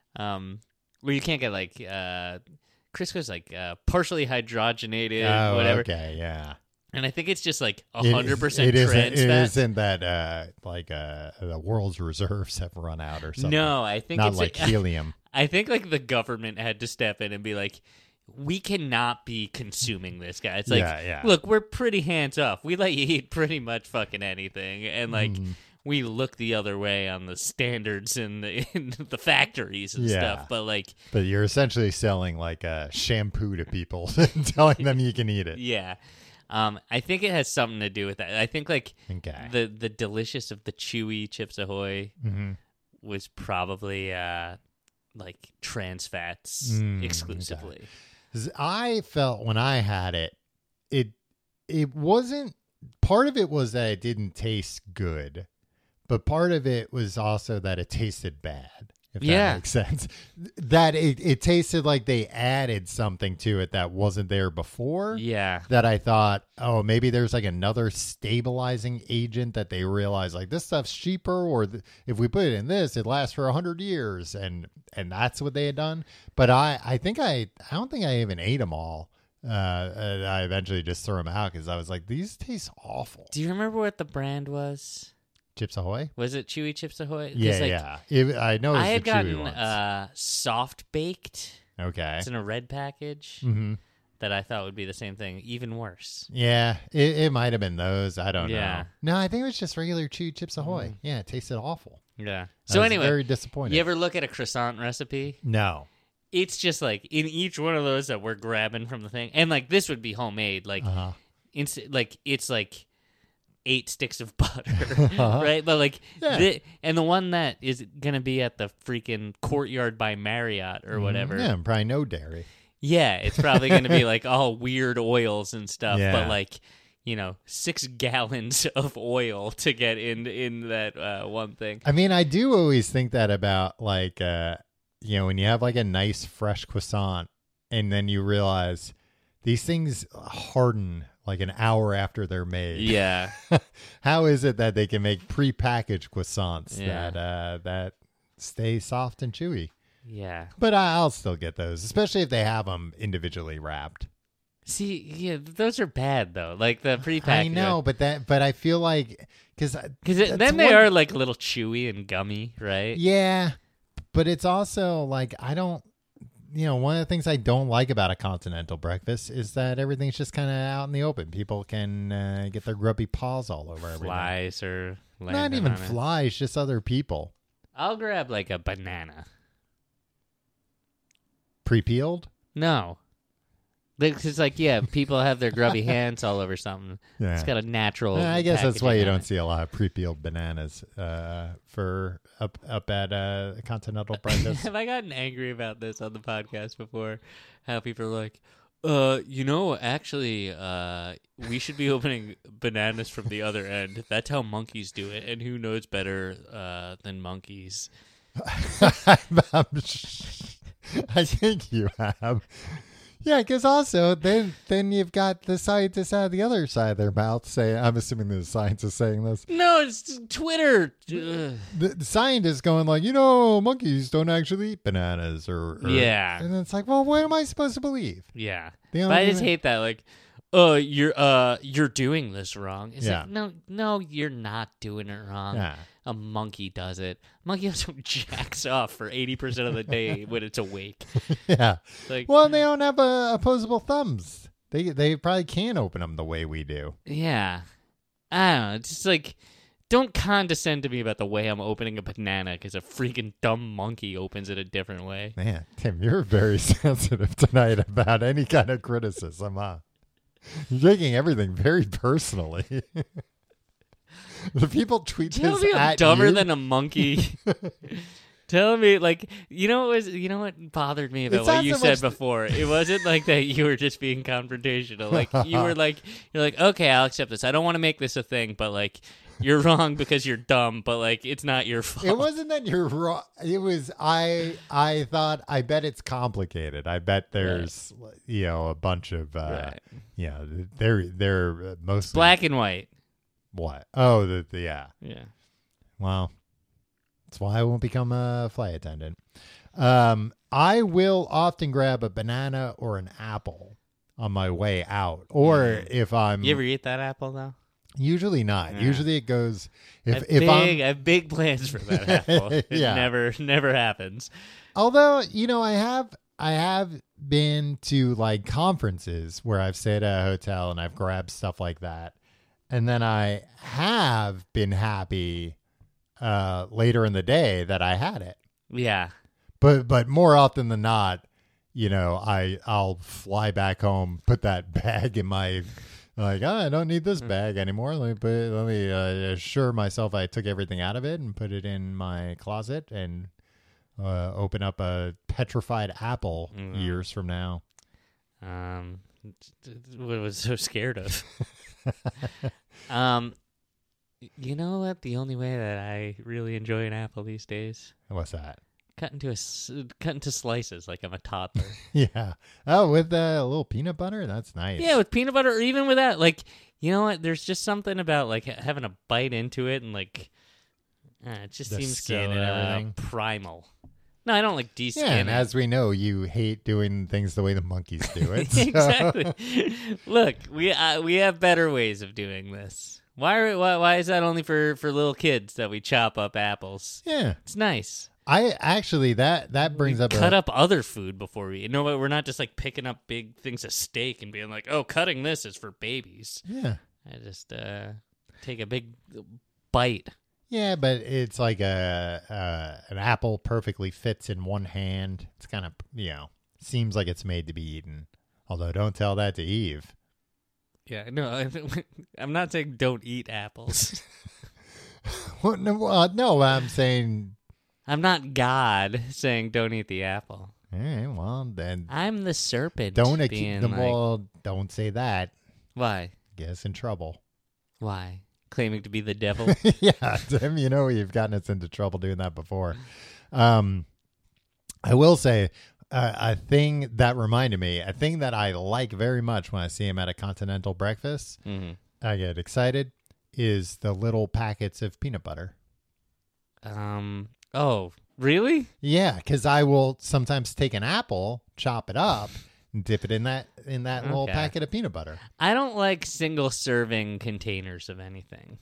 um, where you can't get like uh, Crisco's like uh, partially hydrogenated, Oh, whatever. okay, yeah. And I think it's just like a It- hundred percent it isn't- trans It fat. isn't that uh, like uh, the world's reserves have run out or something. No, I think not it's like a- helium. I think like the government had to step in and be like, we cannot be consuming this guy. It's like, Yeah, yeah. look, we're pretty hands off. We let you eat pretty much fucking anything, and like Mm-hmm. we look the other way on the standards in the in the factories and Yeah. stuff. But like, But you're essentially selling like a shampoo to people and telling them you can eat it. yeah, um, I think it has something to do with that. I think like Okay. the the delicious of the chewy Chips Ahoy Mhm. was probably uh, like trans fats Mm, exclusively. 'Cause I felt when I had it, it it wasn't part of it was that it didn't taste good, but part of it was also that it tasted bad. If Yeah. that makes sense. That it, it tasted like they added something to it that wasn't there before. Yeah. That I thought, oh, maybe there's like another stabilizing agent that they realize like this stuff's cheaper, or th- if we put it in this, it lasts for a hundred years, and and that's what they had done. But I, I think I, I don't think I even ate them all. Uh, and I eventually just threw them out because I was like, these taste awful. Do you remember what the brand was? Chips Ahoy? Was it Chewy Chips Ahoy? 'Cause, Yeah, like, yeah. It, I know it's I had the chewy gotten ones. uh, soft baked. okay. It's in a red package hmm that I thought would be the same thing, even worse. Yeah, it, it might have been those. I don't Yeah. know. No, I think it was just regular chewy Chips Ahoy. Yeah, it tasted awful. Yeah. I So was anyway, very disappointed. you ever look at a croissant recipe? No. It's just like in each one of those that we're grabbing from the thing, and like this would be homemade. Like, Uh-huh. it's like it's like eight sticks of butter, right? But like, Yeah. the, and the one that is gonna be at the freaking Courtyard by Marriott or whatever. Yeah, and probably no dairy. Yeah, it's probably going to be like all weird oils and stuff, Yeah. but like you know, six gallons of oil to get in in that uh, one thing. I mean, I do always think that about like, uh, you know, when you have like a nice fresh croissant and then you realize these things harden like an hour after they're made. Yeah. How is it that they can make prepackaged croissants Yeah. that uh, that stay soft and chewy? Yeah. But I- I'll still get those, especially if they have them individually wrapped. See, yeah, those are bad though. Like the prepackaged. I know, but that, but I feel like because because then they are like a little chewy and gummy, right? Yeah, but it's also like I don't, you know, one of the things I don't like about a continental breakfast is that everything's just kind of out in the open. People can uh, get their grubby paws all over everything. Flies or Not landing even on it. flies, just other people. I'll grab like a banana. Pre-peeled? No. It's like, yeah, people have their grubby hands all over something. Yeah. It's got a natural. Uh, I guess that's why packaging you on don't it. see a lot of pre-peeled bananas uh, for up up at uh, continental breakfast. Have I gotten angry about this on the podcast before? How people are like, uh, you know, actually, uh, we should be opening bananas from the other end. That's how monkeys do it, and who knows better uh, than monkeys? I'm- I'm sh- I think you have. Yeah, because also then then you've got the scientists out of the other side of their mouth saying, I'm assuming the scientist saying this. No, it's Twitter. Ugh. The, the scientist going like, you know, monkeys don't actually eat bananas or, or Yeah. and it's like, well, what am I supposed to believe? Yeah, The but I only just thing- hate that. Like, oh, you're uh, you're doing this wrong. It's Yeah. like, no, no, you're not doing it wrong. Yeah. A monkey does it. A monkey also jacks off for eighty percent of the day when it's awake. Yeah. Like, Well, they don't have uh, opposable thumbs. They they probably can't open them the way we do. yeah, I don't know. It's just like, don't condescend to me about the way I'm opening a banana because a freaking dumb monkey opens it a different way. Man, Tim, you're very sensitive tonight about any kind of criticism, huh? You're taking everything very personally. The people tweet Tell this me I'm at dumber you. than a monkey. Tell me, like, you know what was, you know what bothered me about It's what not you so said much the- before? It wasn't like that you were just being confrontational. Like, you were like, you're like, okay, I'll accept this. I don't want to make this a thing, but like, you're wrong because you're dumb, but like, it's not your fault. It wasn't that you're wrong. It was I. I thought. I bet it's complicated. I bet there's you know a bunch of uh, Right. yeah. They're they're mostly Black and white. What? Oh, the, the yeah. Yeah. Well, that's why I won't become a flight attendant. Um, I will often grab a banana or an apple on my way out, or if I'm You ever eat that apple though? usually not. Yeah. Usually it goes I if have if big, I'm I have big plans for that apple. It Yeah. never, never happens. Although, you know, I have I have been to like conferences where I've stayed at a hotel and I've grabbed stuff like that. And then I have been happy uh, later in the day that I had it. Yeah. But but more often than not, you know, I I'll fly back home, put that bag in my like, oh, I don't need this bag anymore. Let me put let me uh, assure myself I took everything out of it and put it in my closet and uh, open up a petrified apple Mm. years from now. Um, what I was so scared of. um, you know what? The only way that I really enjoy an apple these days, What's that? cut into a s- cut into slices like I'm a toddler. Yeah. Oh, with uh, a little peanut butter? That's nice. Yeah, with peanut butter, or even with that, like, you know what? There's just something about like ha- having a bite into it and like, uh, it just The seems skin so and uh, everything. primal. No, I don't like de-skin. Yeah, and it. as we know, you hate doing things the way the monkeys do it. so- Exactly. Look, we uh, we have better ways of doing this. Why, are, why why is that only for, for little kids that we chop up apples? Yeah. It's nice. I actually that that brings we up cut a, up other food before we eat. No, but we're not just like picking up big things of steak and being like, "Oh, cutting this is for babies." Yeah. I just uh, take a big bite. Yeah, but it's like a uh, an apple perfectly fits in one hand. It's kind of, you know, seems like it's made to be eaten. Although don't tell that to Eve. Yeah, no, I'm not saying don't eat apples. Well, no, uh, no, I'm saying I'm not God saying don't eat the apple. all right, well, then I'm the serpent. don't being accuse them like, all. Don't say that. Why? get us in trouble. Why? Claiming to be the devil? Yeah, Tim, you know you've gotten us into trouble doing that before. Um, I will say uh, a thing that reminded me, a thing that I like very much when I see him at a continental breakfast, Mm-hmm. I get excited, is the little packets of peanut butter. Um. Oh, really? Yeah, because I will sometimes take an apple, chop it up, and dip it in that in that little Okay. packet of peanut butter. I don't like single serving containers of anything.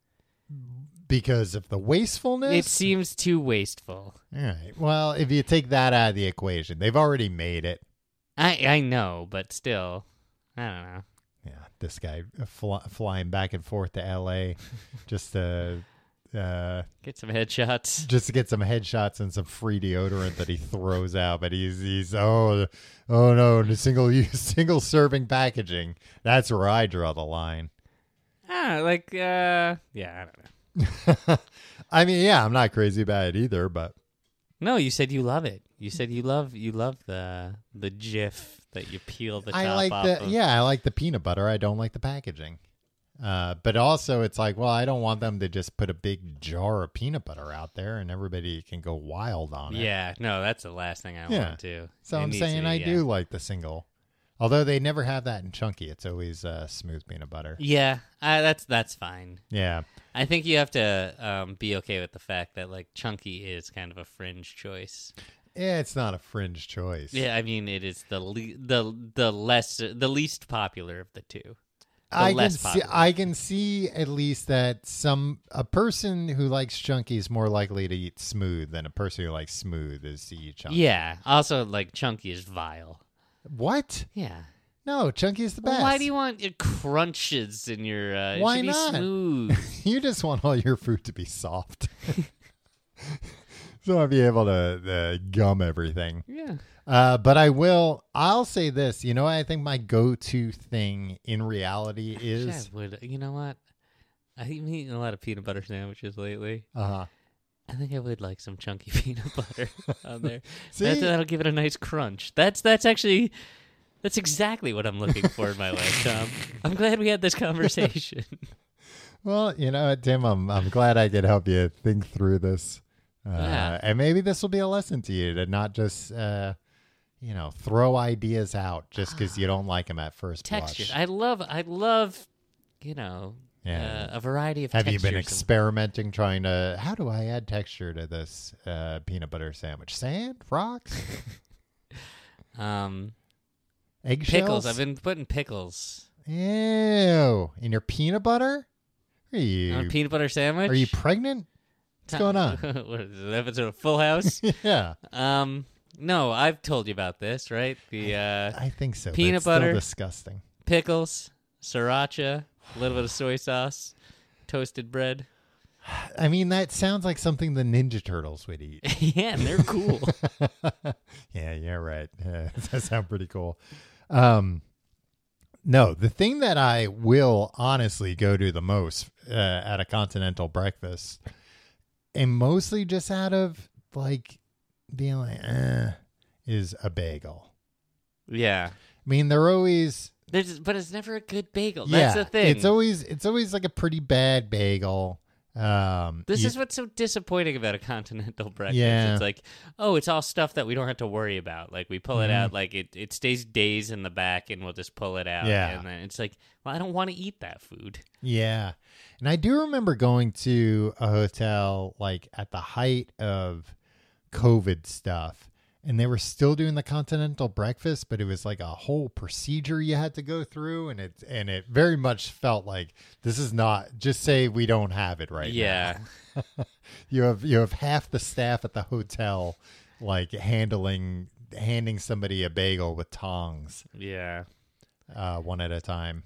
Because of the wastefulness? It seems too wasteful. All right. Well, if you take that out of the equation, they've already made it. I I know, but still, I don't know. Yeah, this guy fly, flying back and forth to L A just to uh, Get some headshots. just to get some headshots and some free deodorant that he throws out. But he's he's oh oh no, the single use single serving packaging. That's where I draw the line. Ah, like uh, yeah, I don't know. I mean, yeah, I'm not crazy about it either, but No, you said you love it. You said you love you love the the Jif that you peel the top I like off the of. yeah, I like the peanut butter. I don't like the packaging. Uh, but also, it's like, well, I don't want them to just put a big jar of peanut butter out there and everybody can go wild on it. Yeah, no, that's the last thing I Yeah. want to. So It I'm needs to saying be, I yeah. do like the single, although they never have that in chunky. It's always uh, smooth peanut butter. Yeah, I, that's that's fine. Yeah, I think you have to um, be okay with the fact that like chunky is kind of a fringe choice. yeah, it's not a fringe choice. Yeah, I mean it is the le- the the less the least popular of the two. The I can less see. popular. I can see at least that some a person who likes chunky is more likely to eat smooth than a person who likes smooth is to eat chunky. Yeah. Also, like chunky is vile. What? Yeah. No, chunky is the Well, best. why do you want your crunches in your? Uh, it Why should be not? smooth. You just want all your food to be soft. So I'll be able to uh, gum everything. Yeah. Uh, but I will, I'll say this, you know, what I think my go-to thing in reality is, Chad would. You know what? I've been eating a lot of peanut butter sandwiches lately. uh-huh. I think I would like some chunky peanut butter on there. See? That, that'll give it a nice crunch. That's that's actually that's exactly what I'm looking for in my life, Tom. I'm glad we had this conversation. Well, you know, what, Tim, I'm, I'm glad I could help you think through this. Uh, Yeah. And maybe this will be a lesson to you to not just, uh, you know, throw ideas out just because you don't like them at first Textures. blush. I love I love you know Yeah. uh, a variety of Have you textures. been experimenting, trying to, how do I add texture to this uh, peanut butter sandwich? Sand? Rocks? um Eggshells? pickles. I've been putting pickles Ew. In your peanut butter? Are you, on a peanut butter sandwich. are you pregnant? What's going on? What is it, an episode of Full House? Yeah. um no, I've told you about this, right? The uh I think so. but Peanut it's still butter. disgusting. pickles, sriracha, a little bit of soy sauce, toasted bread. I mean, that sounds like something the Ninja Turtles would eat. Yeah, and they're cool. Yeah, yeah, right. Yeah, that sounds pretty cool. Um, no, the thing that I will honestly go to the most uh, at a continental breakfast, and mostly just out of like being like, eh, is a bagel. Yeah. I mean, they're always There's, but it's never a good bagel. yeah. That's the thing. It's always it's always like a pretty bad bagel. Um, This you- is what's so disappointing about a continental breakfast. Yeah. It's like, oh, it's all stuff that we don't have to worry about. Like we pull it Mhm. out, like it, it stays days in the back, and we'll just pull it out. Yeah. And then it's like, well, I don't want to eat that food. Yeah. And I do remember going to a hotel like at the height of COVID stuff, and they were still doing the continental breakfast, but it was like a whole procedure you had to go through, and it and it very much felt like this is not just say we don't have it right Yeah. now. You have you have half the staff at the hotel like handling handing somebody a bagel with tongs Yeah. uh, one at a time.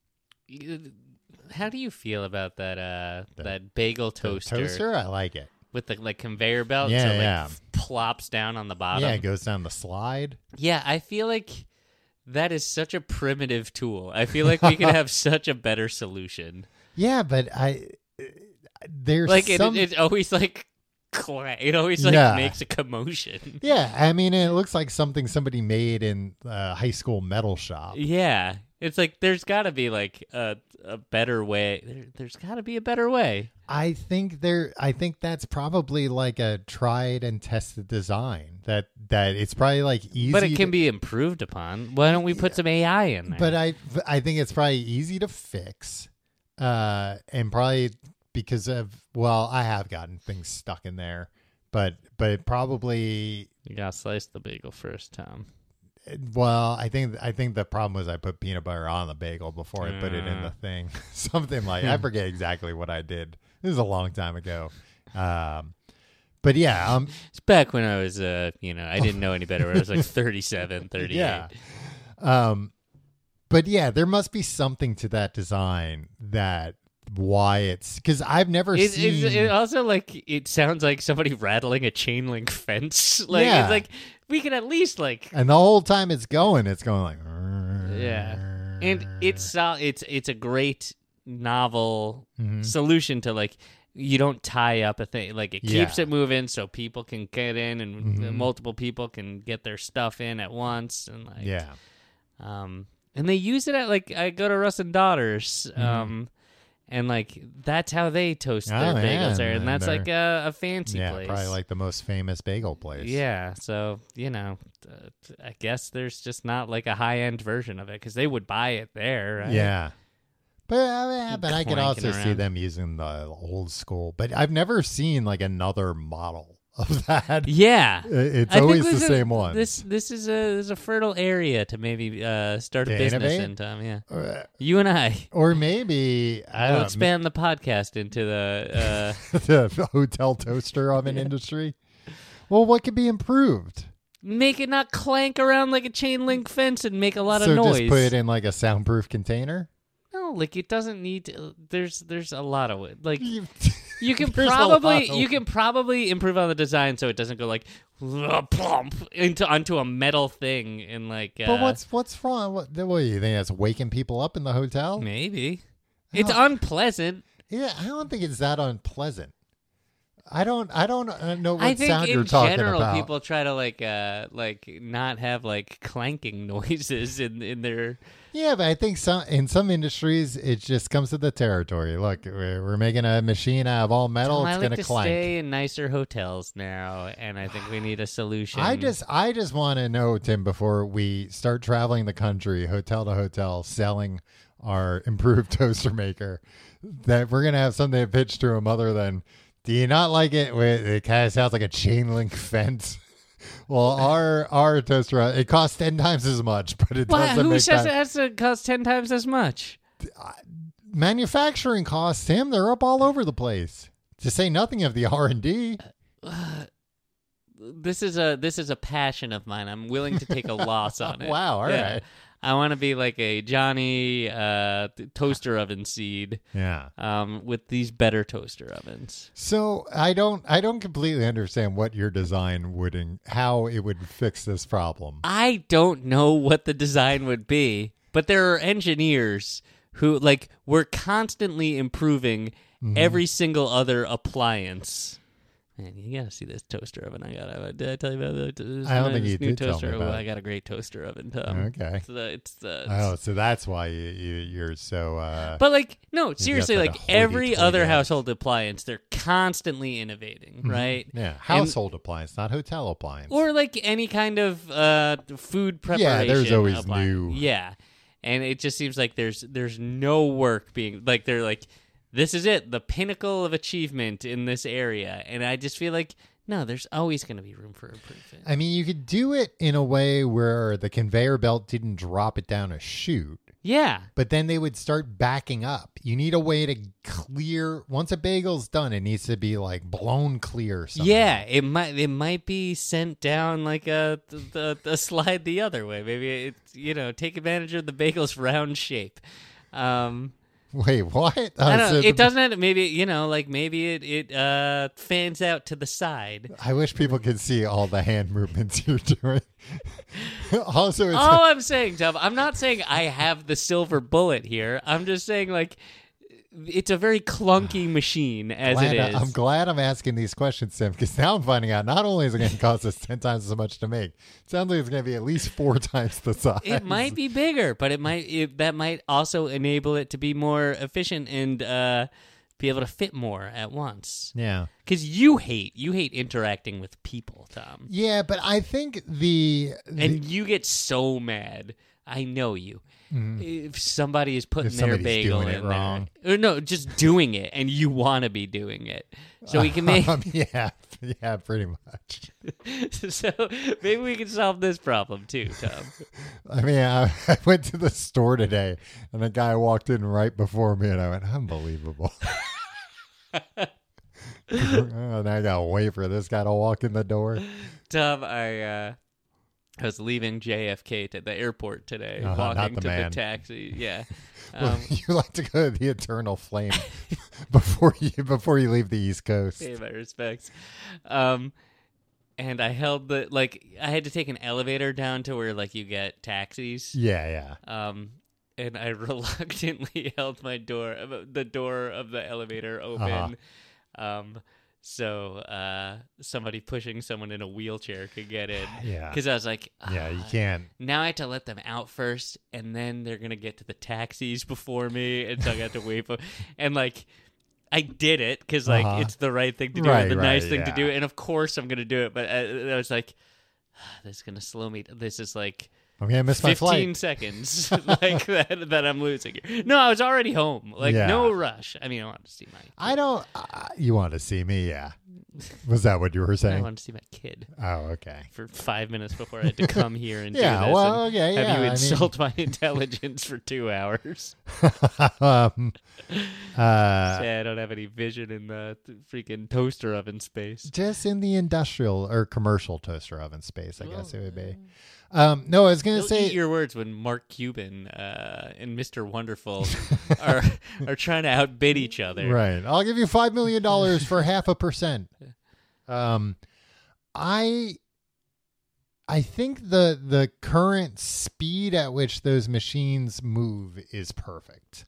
You- How do you feel about that uh The- that bagel The toaster, toaster, I like it. with the like conveyor belt Yeah, so like yeah. f- plops down on the bottom? Yeah, it goes down the slide. Yeah, I feel like that is such a primitive tool. I feel like we could have such a better solution. Yeah, but I there's Like it, some. it, it always like cla- it always like Yeah. makes a commotion. yeah, I mean, it looks like something somebody made in uh, high school metal shop. Yeah, It's like there's got to be like a a better way. There, there's got to be a better way. I think there. I think that's probably like a tried and tested design. That that it's probably like easy, But it can to, be improved upon. Why don't we put some A I in there? But I I think it's probably easy to fix, uh, and probably because of well, I have gotten things stuck in there, but but it probably you gotta slice the bagel first, Tom. Well, I think I think the problem was I put peanut butter on the bagel before I put it in the thing. Something like I forget exactly what I did. This is a long time ago. Um, but yeah, um, It's back when I was, uh, you know, I didn't know any better. When I was like thirty-seven, thirty-eight. yeah. Um, but yeah, there must be something to that design that why it's because I've never It, seen. it, it also like it sounds like somebody rattling a chain link fence. Like Yeah. it's like we can at least like and the whole time it's going, it's going like. yeah, and it's uh, it's it's a great novel Mhm. solution to like you don't tie up a thing like it Yeah. keeps it moving so people can get in and Mhm. multiple people can get their stuff in at once and like Yeah. um and they use it at like I go to Russ and Daughters Mm-hmm. um and like that's how they toast their Oh, bagels yeah, there and and that's they're- like a, a fancy Yeah, place. probably like the most famous bagel place. Yeah, so you know, uh, I guess there's just not like a high end version of it because they would buy it there. Right? Yeah. But uh, yeah, but I could Clanking also see around. them using the old school. But I've never seen like another model of that. yeah. I- It's I think always this the is- same one. This this is a this is a fertile area to maybe uh, start a To business innovate? in, Tom. Yeah, Uh, you and I. or maybe I We'll don't know, expand the podcast into the. Uh, the hotel toaster oven industry. Well, what could be improved? make it not clank around like a chain link fence and make a lot so of noise. just put it in like a soundproof container. No, like it doesn't need to. There's there's a lot of it. Like You- you can There's a lot probably of- you can probably improve on the design so it doesn't go like plump into onto a metal thing and like. Uh, But what's what's wrong? What, what do you think? That's waking people up in the hotel? maybe it's don't- unpleasant. Yeah, I don't think it's that unpleasant. I don't. I don't uh, know what I think sound in you're talking general about. people try to like uh like not have like clanking noises in in their. Yeah, but I think some in some industries it just comes to the territory. Look, we're, we're making a machine out of all metal. I it's like gonna to clank. stay in nicer hotels now, and I think we need a solution. I just, I just want to know, Tim, before we start traveling the country, hotel to hotel, selling our improved toaster maker, that we're gonna have something to pitch to them other than, do you not like it? Where it kind of sounds like a chain link fence. Well, our our toaster it costs ten times as much, but it Why, doesn't who make says that. it has to cost ten times as much? Manufacturing costs, Tim, they're up all over the place. To say nothing of the R and D. This is a this is a passion of mine. I'm willing to take a loss on it. Wow, all right. Yeah. I want to be like a Johnny uh, toaster oven seed Yeah. um, with these better toaster ovens. So I don't I don't completely understand what your design would in, how it would fix this problem. I don't know what the design would be, but there are engineers who like we're constantly improving Mm-hmm. every single other appliance. Man, you gotta see this toaster oven I got. Did I tell you about the this I don't think this you new did tell me toaster? about Oh, it. I got a great toaster oven, Tom. Okay. It's the, it's the, Oh, so that's why you, you you're so uh But like, no, seriously, like like, a every hoity-toity other ass. household appliance, they're constantly innovating, right? yeah, household appliance, not hotel appliance. Or like any kind of uh, food Yeah, preparation. there's always appliance. new- Yeah, and it just seems like there's there's no work being like they're like this is it, the pinnacle of achievement in this area, and I just feel like no, there's always going to be room for improvement. I mean, you could do it in a way where the conveyor belt didn't drop it down a chute, Yeah, but then they would start backing up. You need a way to clear once a bagel's done, it needs to be like blown clear somehow. yeah, it might it might be sent down like a the, the slide the other way. Maybe it's you know take advantage of the bagel's round shape. Um, Wait, what? I Uh, don't so know. the- It doesn't. Have to- maybe you know, like maybe it it uh, fans out to the side. I wish people could see all the hand movements you're doing. Also, it's All I'm saying, Tom, I'm not saying I have the silver bullet here. I'm just saying like it's a very clunky machine as Glad it I- is. I'm glad I'm asking these questions, Tim, because now I'm finding out not only is it going to cost us ten times as much to make, it sounds like it's going to be at least four times the size. It might be bigger, but it might it, that might also enable it to be more efficient and uh, be able to fit more at once. Yeah. Because you hate you hate interacting with people, Tom, Yeah, but I think the, the and you get so mad. I know you. If somebody is putting If their somebody's bagel doing it in wrong. there, or no, just doing it, and you want to be doing it, so we can make. Um, yeah, yeah, pretty much. So maybe we can solve this problem too, Tom. I mean, I, I went to the store today, and the guy walked in right before me, and I went, unbelievable. And I gotta wait for this guy to walk in the door. Tom, I uh, I was leaving J F K to the airport today, Uh-huh, not walking the to man. the taxi. Yeah. Well, Um, you like to go to the eternal flame before you before you leave the East Coast. pay my respects. Um, and I held the like I had to take an elevator down to where like you get taxis. Yeah, yeah. Um, and I reluctantly held my door, the door of the elevator open. Um, so uh, somebody pushing someone in a wheelchair could get in. Yeah. Because I was like, Yeah, you "Ah, can't. now I have to let them out first, and then they're gonna get to the taxis before me, and so I got to wait for. And like, I did it because like Uh-huh. it's the right thing to do, Right, and the right, nice thing to yeah. do, and of course I'm gonna do it. But I, I was like, ah, this is gonna slow me. This is like I'm gonna miss my fifteen flight. seconds, like that that I'm losing. Here. No, I was already home. Like Yeah. no rush. I mean, I wanted to see my. I don't. Uh, you want to see me? Yeah. Was that what you were I saying? wanted to see my kid Oh, okay. for five minutes before I had to come here and Yeah, do this. well, and okay, have yeah, I you mean- insult my intelligence for two hours? um, uh, Say I don't have any vision in the th- freaking toaster oven space. just in the industrial or commercial toaster oven space, I guess it would be. Um, no, I was gonna You'll say. eat your words when Mark Cuban uh, and Mister Wonderful are are trying to outbid each other. Right. I'll give you five million dollars for half a percent. Um, I, I think the the current speed at which those machines move is perfect.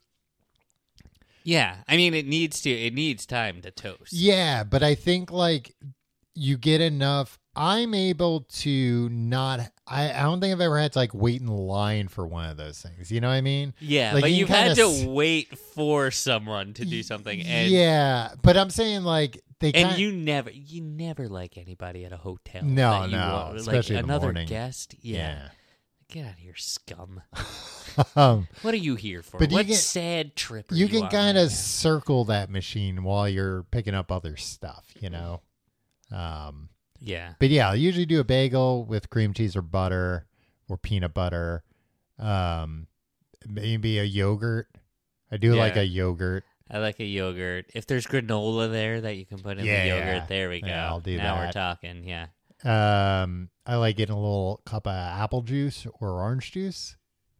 Yeah, I mean it needs to. It needs time to toast. Yeah, but I think like you get enough. I'm able to not. I, I don't think I've ever had to like wait in line for one of those things. You know what I mean? Yeah, Like, but you you've can had kinda to s- wait for someone to do something, and yeah, but I'm saying like they and kind you never, you never like anybody at a hotel. No, that you no, want- especially like in the another morning. guest. Yeah. Get out of here, scum. um, What are you here for? But you what can- sad trip are you you can on kind right of now? circle that machine while you're picking up other stuff. You know. Um. Yeah. But yeah, I'll usually do a bagel with cream cheese or butter or peanut butter. Um, maybe a yogurt. I do like Yeah. a yogurt. I like a yogurt. If there's granola there that you can put in Yeah, the yogurt, yeah. there we go. Yeah, I'll do now we're that. talking. Yeah. Um, I like getting a little cup of apple juice or orange juice.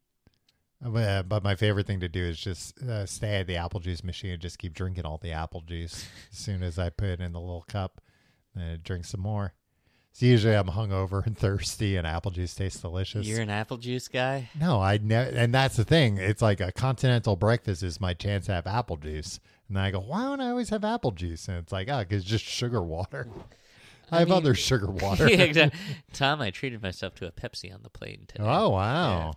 Uh, But my favorite thing to do is just uh, stay at the apple juice machine and just keep drinking all the apple juice as soon as I put it in the little cup. And drink some more. So usually I'm hungover and thirsty, and apple juice tastes delicious. You're an apple juice guy? No, I never, and that's the thing. It's like a continental breakfast is my chance to have apple juice, and then I go, why don't I always have apple juice? And it's like, oh, because it's just sugar water. I, I have mean- other sugar water. yeah, exactly. Tom, I treated myself to a Pepsi on the plane today. Oh wow,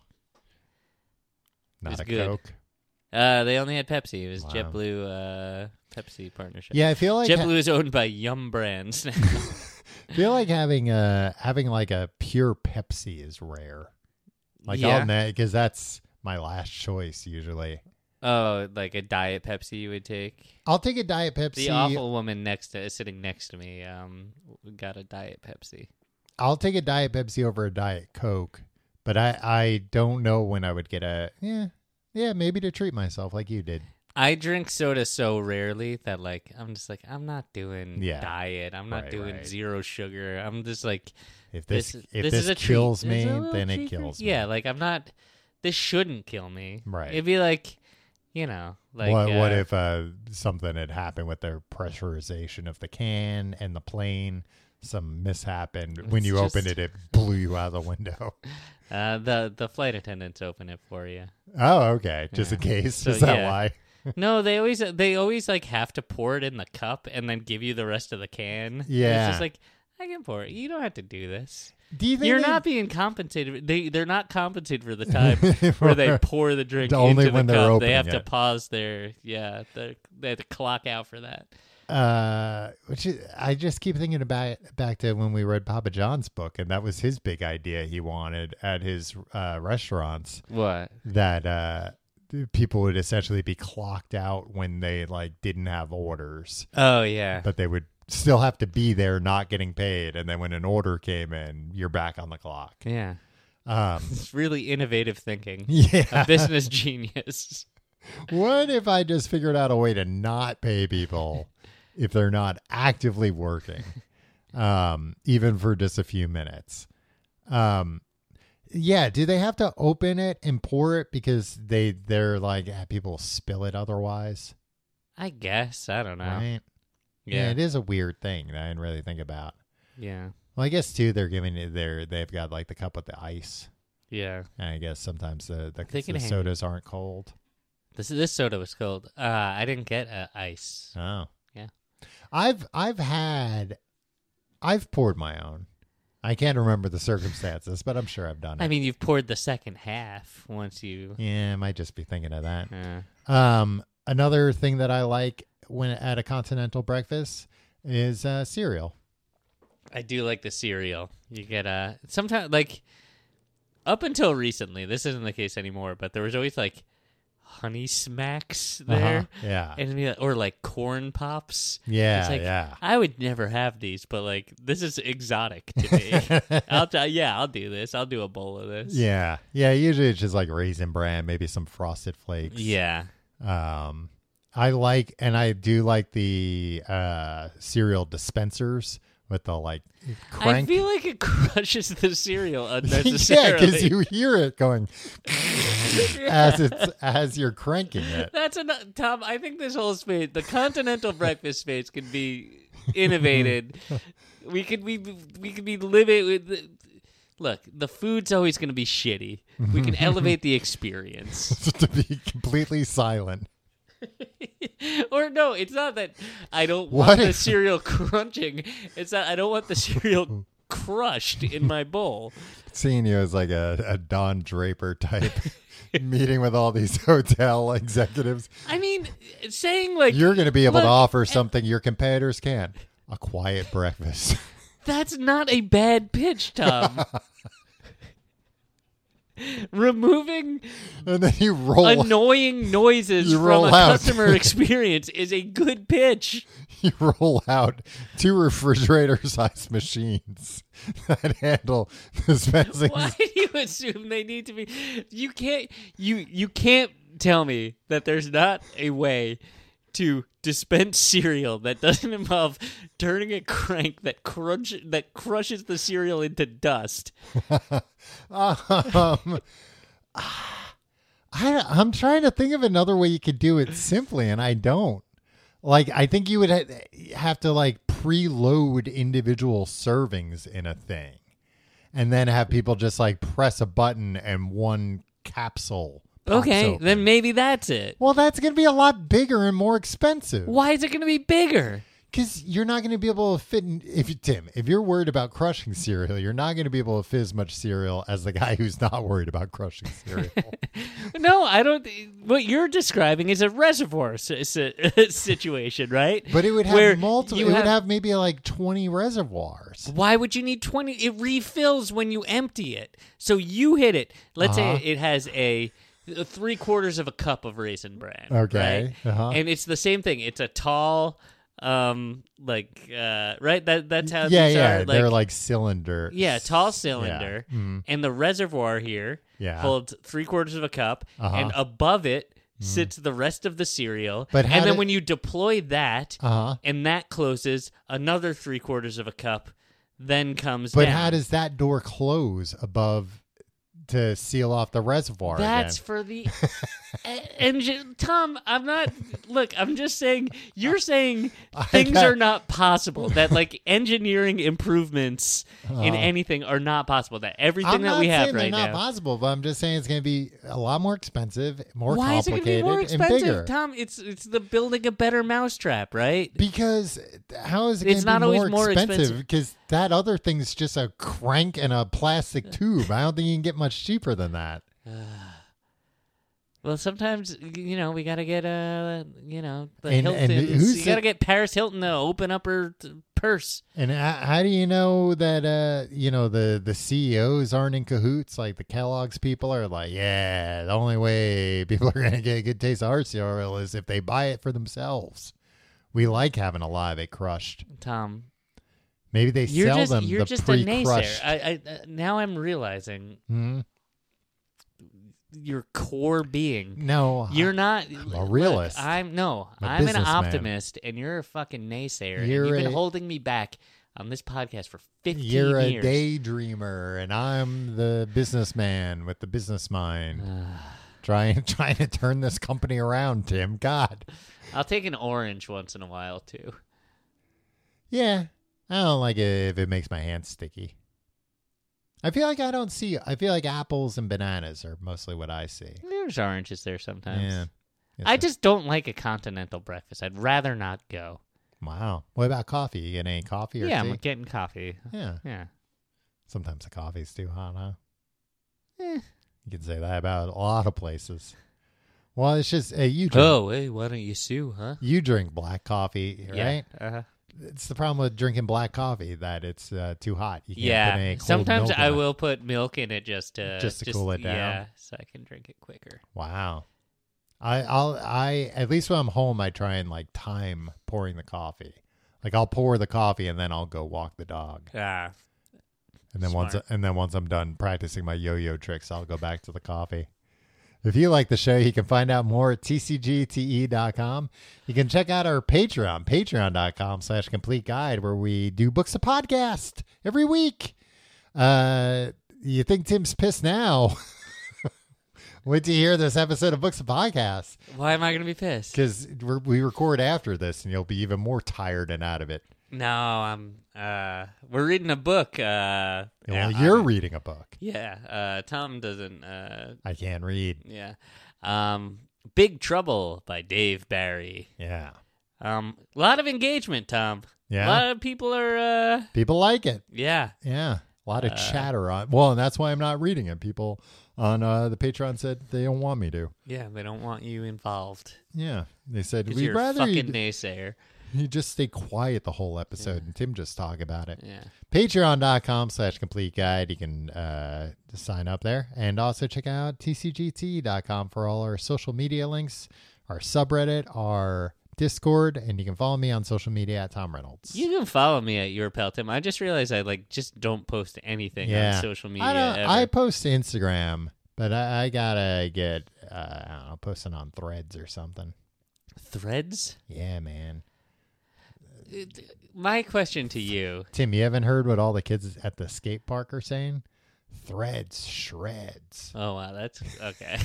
It was not a good. Coke. Uh, they only had Pepsi. It was Wow. JetBlue uh, Pepsi partnership. Yeah, I feel like JetBlue is owned by Yum Brands. I feel like having a having like a pure Pepsi is rare. Like Yeah. I'll because that's my last choice usually. Oh, like a diet Pepsi you would take? I'll take a diet Pepsi. The awful woman next to sitting next to me um got a diet Pepsi. I'll take a diet Pepsi over a diet Coke, but I I don't know when I would get a yeah yeah maybe to treat myself like you did. I drink soda so rarely that like I'm just like I'm not doing Yeah. diet. I'm not Right, doing right. zero sugar. I'm just like If this, this, is- if this this, is a kills treat. me, It's a little then it treat for- kills me. Yeah, like I'm not. This shouldn't kill me. Right. It'd be like, you know, like what what uh, if uh, something had happened with the pressurization of the can and the plane? Some mishap, and when It's you opened just- it, it blew you out the window. uh, the the flight attendants open it for you. Oh, okay. Just Yeah. in case. So, Is that yeah. why? No, they always they always like have to pour it in the cup and then give you the rest of the can. Yeah. It's just like, I can pour it. You don't have to do this. Do you think You're they- not being compensated. They they're not compensated for the time where they pour the drink Only into the when they're cup. They opening have to it. pause their yeah. They they have to clock out for that. Uh, which is, I just keep thinking about back to when we read Papa John's book, and that was his big idea he wanted at his uh, restaurants, What? that uh, people would essentially be clocked out when they like didn't have orders, Oh yeah. but they would still have to be there not getting paid, and then when an order came in, you're back on the clock. Yeah. Um, It's really innovative thinking. yeah. A business genius. What if I just figured out a way to not pay people if they're not actively working, um, even for just a few minutes? Um, yeah. Do they have to open it and pour it because they they're like ah, people spill it otherwise? I guess. I don't know. Right? Yeah. It is a weird thing that I didn't really think about. Yeah. Well, I guess too they're giving it their they've got like the cup with the ice, Yeah. and I guess sometimes the the, They can the hang- sodas aren't cold. This this soda was cold. Uh, I didn't get uh, ice. Oh. Yeah. I've I've had I've poured my own. I can't remember the circumstances, but I'm sure I've done it. I mean, you've poured the second half once you. yeah, I might just be thinking of that. Uh, Um, another thing that I like when at a continental breakfast is uh, cereal. I do like the cereal. You get a sometimes like up until recently. This isn't the case anymore, but there was always like Honey Smacks there, Uh-huh. Yeah, and it'd be like- or like corn pops. yeah, It's like, yeah. I would never have these, but like this is exotic to me. I'll t- yeah, I'll do this. I'll do a bowl of this. Yeah, yeah. Usually it's just like Raisin Bran, maybe some Frosted Flakes. Yeah. Um, I like, and I do like the uh, cereal dispensers with the like crank. I feel like it crushes the cereal yeah, unnecessarily. because you hear it going as it's as you're cranking it. That's enough, Tom. I think this whole space, the continental breakfast space, could be innovated. We could be we could be living with. The, look, the food's always going to be shitty. We can elevate the experience. to be completely silent. Or no, it's not that I don't What want the if- cereal crunching. It's that I don't want the cereal crushed in my bowl. Seeing you as like a, a Don Draper type meeting with all these hotel executives. I mean, saying like You're going to be able look, to offer something your competitors can't. A quiet breakfast. That's not a bad pitch, Tom. Removing And then you roll annoying noises You from roll a out. customer experience is a good pitch. you roll out two refrigerator-sized machines that handle dispensing. Why do you assume they need to be? You can't. You you can't tell me that there's not a way to dispense cereal that doesn't involve turning a crank that crunch that crushes the cereal into dust. Um, I, I'm trying to think of another way you could do it simply, and I don't. Like, I think you would ha- have to like preload individual servings in a thing, and then have people just like press a button and one capsule. pops Okay, open. then maybe that's it. Well, that's going to be a lot bigger and more expensive. Why is it going to be bigger? Because you're not going to be able to fit in. If you, Tim, if you're worried about crushing cereal, you're not going to be able to fit as much cereal as the guy who's not worried about crushing cereal. No, I don't. What you're describing is a reservoir si- si- situation, right? But it would Where have multiple. you It would have- have maybe like twenty reservoirs. Why would you need twenty? It refills when you empty it. So you hit it. Let's Uh-huh. say it has a three quarters of a cup of Raisin Bran. Okay, Right? uh-huh. And it's the same thing. It's a tall, um, like, uh, right? That That's how Yeah, these yeah. are. They're like cylinder. Yeah, tall cylinder. Mhm. And the reservoir here Yeah. holds three quarters of a cup. Uh-huh. And above it sits the rest of the cereal. But how and then do- when you deploy that, Uh-huh. and that closes, another three quarters of a cup then comes But down. how does that door close above to seal off the reservoir? That's again? for the And Tom, I'm not. Look, I'm just saying. You're saying things got- are not possible. That like engineering improvements in anything are not possible. That everything I'm that not we have saying right they're not now. possible, but I'm just saying it's going to be a lot more expensive, more Why is it going to be complicated, more and expensive, bigger. Tom? It's it's the building a better mousetrap, right? Because how is it going It's to be not always more, more expensive? expensive. Because that other thing's just a crank and a plastic tube. I don't think you can get much cheaper than that. Well, sometimes you know we got to get uh you know the And- and Hilton. who's You got to the- get Paris Hilton to open up her t- purse. And how, how do you know that uh you know the the C E Os aren't in cahoots? Like the Kellogg's people are like, yeah, the only way people are going to get a good taste of our cereal is if they buy it for themselves. We like having a lot of it crushed. Tom, Maybe they you're sell just them you're the just a naysayer. pre-crushed. I, I uh, now I'm realizing Hmm? your core being. No, You're not I'm a look, realist. I'm no. I'm a I'm an businessman. optimist, and you're a fucking naysayer. And You're you've been a- holding me back on this podcast for fifteen You're a years. daydreamer, and I'm the businessman with the business mind, trying trying to turn this company around. Tim, God, I'll take an orange once in a while too. yeah, I don't like it if it makes my hands sticky. I feel like I don't see. I feel like apples and bananas are mostly what I see. There's oranges there sometimes. Yeah, Yes, I sir. just don't like a continental breakfast. I'd rather not go. Wow. What about coffee? You get any coffee or Yeah, tea? I'm getting coffee. Yeah. Yeah. Sometimes the coffee's too hot, huh? Eh. You can say that about a lot of places. Well, it's just uh, you drink. Oh, hey, why don't you sue, huh? You drink black coffee, right? Yeah. Uh-huh. It's the problem with drinking black coffee that it's uh, too hot. You can't put any Yeah. cold Sometimes milk I in it. will put milk in it just to Just to cool it down? Yeah, so I can drink it quicker. Wow. I I'll I at least when I'm home I try and like time pouring the coffee. Like I'll pour the coffee and then I'll go walk the dog. Ah. And then once Smart. and then once I'm done practicing my yo-yo tricks, I'll go back to the coffee. If you like the show, you can find out more at T C G T E dot com. You can check out our Patreon, patreon.com slash complete guide, where we do books of podcast every week. Uh, you think Tim's pissed now? Wait to hear this episode of Books of Podcast, Why am I going to be pissed? because we record after this and you'll be even more tired and out of it. No, I'm. Uh, we're reading a book. Uh, Well, yeah, you're I- reading a book. Yeah. Uh, Tom doesn't. Uh, I can't read. yeah. Um, Big Trouble by Dave Barry. Yeah. Um, a lot of engagement, Tom. Yeah. A lot of people are. Uh, People like it. yeah. Yeah, a lot of Uh, chatter on. Well, and that's why I'm not reading it. People on uh, the Patreon said they don't want me to. Yeah. They don't want you involved Yeah, they said because we'd you're a rather fucking you, naysayer. you just stay quiet the whole episode and Tim just talk about it. Yeah. Patreon.com slash complete guide. You can uh, sign up there, and also check out T C G T dot com for all our social media links, our subreddit, our Discord, and you can follow me on social media at Tom Reynolds. You can follow me at your pal Tim. I just realized I like just don't post anything Yeah. on social media. I don't, ever. I post to Instagram, but I, I gotta get uh, I don't know, posting on Threads or something. Threads. Yeah, man. My question to you. Tim, you haven't heard what all the kids at the skate park are saying? Threads, shreds. Oh wow, that's okay.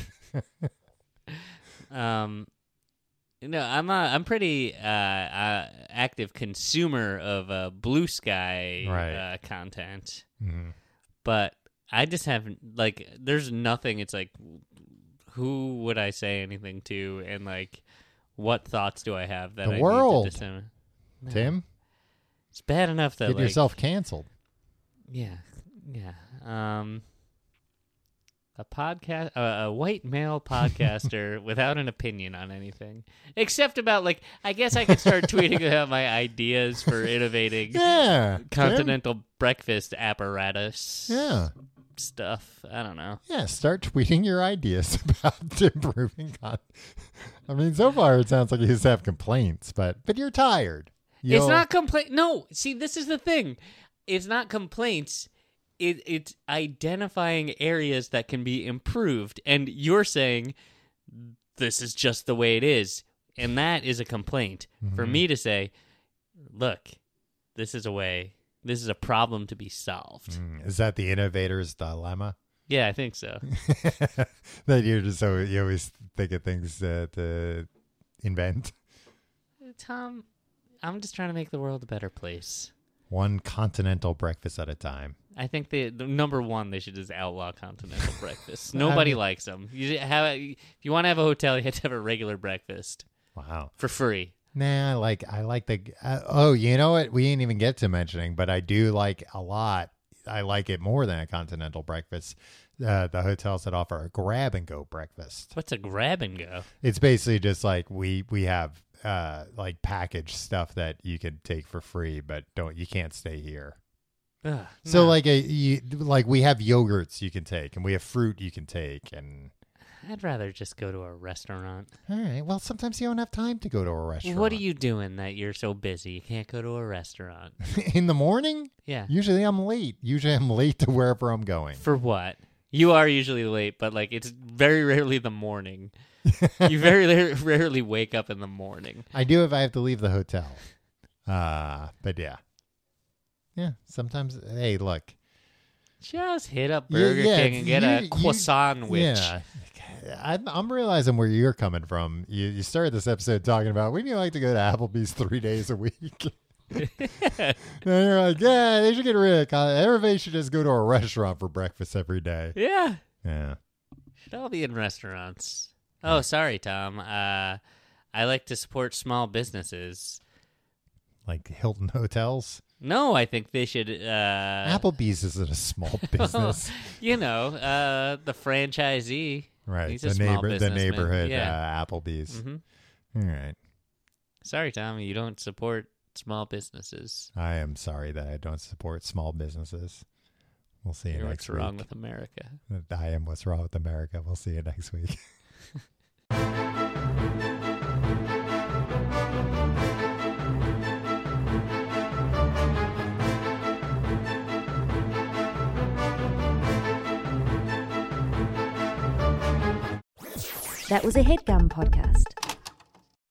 um, no, I'm a I'm pretty uh, uh active consumer of uh Blue Sky Right. uh, content, Mhm. but I just haven't like. There's nothing. It's like, who would I say anything to, and like, what thoughts do I have that The I world. Need to dissemin- No. Tim, It's bad enough that get like, yourself canceled. Yeah, yeah. Um, a podcast, uh, a white male podcaster without an opinion on anything, except about like. I guess I could start tweeting about my ideas for innovating Yeah. Tim. continental breakfast apparatus. Yeah. Stuff. I don't know. Yeah, start tweeting your ideas about improving con- I mean, so far it sounds like you just have complaints, but but you're tired. It's You'll- not complaint. No, see, this is the thing. It's not complaints. It it's identifying areas that can be improved, and you're saying this is just the way it is, and that is a complaint. For Mm-hmm. me to say, look, this is a way. This is a problem to be solved. Mm, Is that the innovator's dilemma? Yeah, I think so. That you're just so you always think of things uh, to invent. Tom, I'm just trying to make the world a better place. One continental breakfast at a time. I think the, the number one, they should just outlaw continental breakfast. Nobody I mean, likes them. You have, if you want to have a hotel, you have to have a regular breakfast Wow. for free. Nah, I like I like the. Uh, oh, you know what? We didn't even get to mentioning, but I do like a lot. I like it more than a continental breakfast. Uh, the hotels that offer a grab and go breakfast. What's a grab and go? It's basically just like we we have uh like packaged stuff that you can take for free, but don't you can't stay here. Ugh, So no. like a you, like we have yogurts you can take, and we have fruit you can take, and I'd rather just go to a restaurant. all right. Well, sometimes you don't have time to go to a restaurant. What are you doing that you're so busy you can't go to a restaurant? in the morning? Yeah. Usually I'm late. Usually I'm late to wherever I'm going. For what? You are usually late, but like it's very rarely the morning. You very la- rarely wake up in the morning. I do if I have to leave the hotel. Uh, but yeah. Yeah, sometimes, hey, look. Just hit up Yeah, Burger yeah, King and get you- a you- croissant sandwich. Yeah. I'm, I'm realizing where you're coming from. You, you started this episode talking about, wouldn't you like to go to Applebee's three days a week? And you're like, yeah, they should get rid of con- everybody should just go to a restaurant for breakfast every day. Yeah. Yeah. Should all be in restaurants. Oh, sorry, Tom. Uh, I like to support small businesses. Like Hilton Hotels. No, I think they should. Uh, Applebee's isn't a small business. you know, uh, the franchisee. Right. He's a The small neighbor, the businessman. neighborhood Yeah. uh, Applebee's. hmm All right. Sorry, Tom. You don't support small businesses. I am sorry that I don't support small businesses. We'll see you You're next what's week. wrong with America. I am what's wrong with America. We'll see you next week. That was a HeadGum podcast.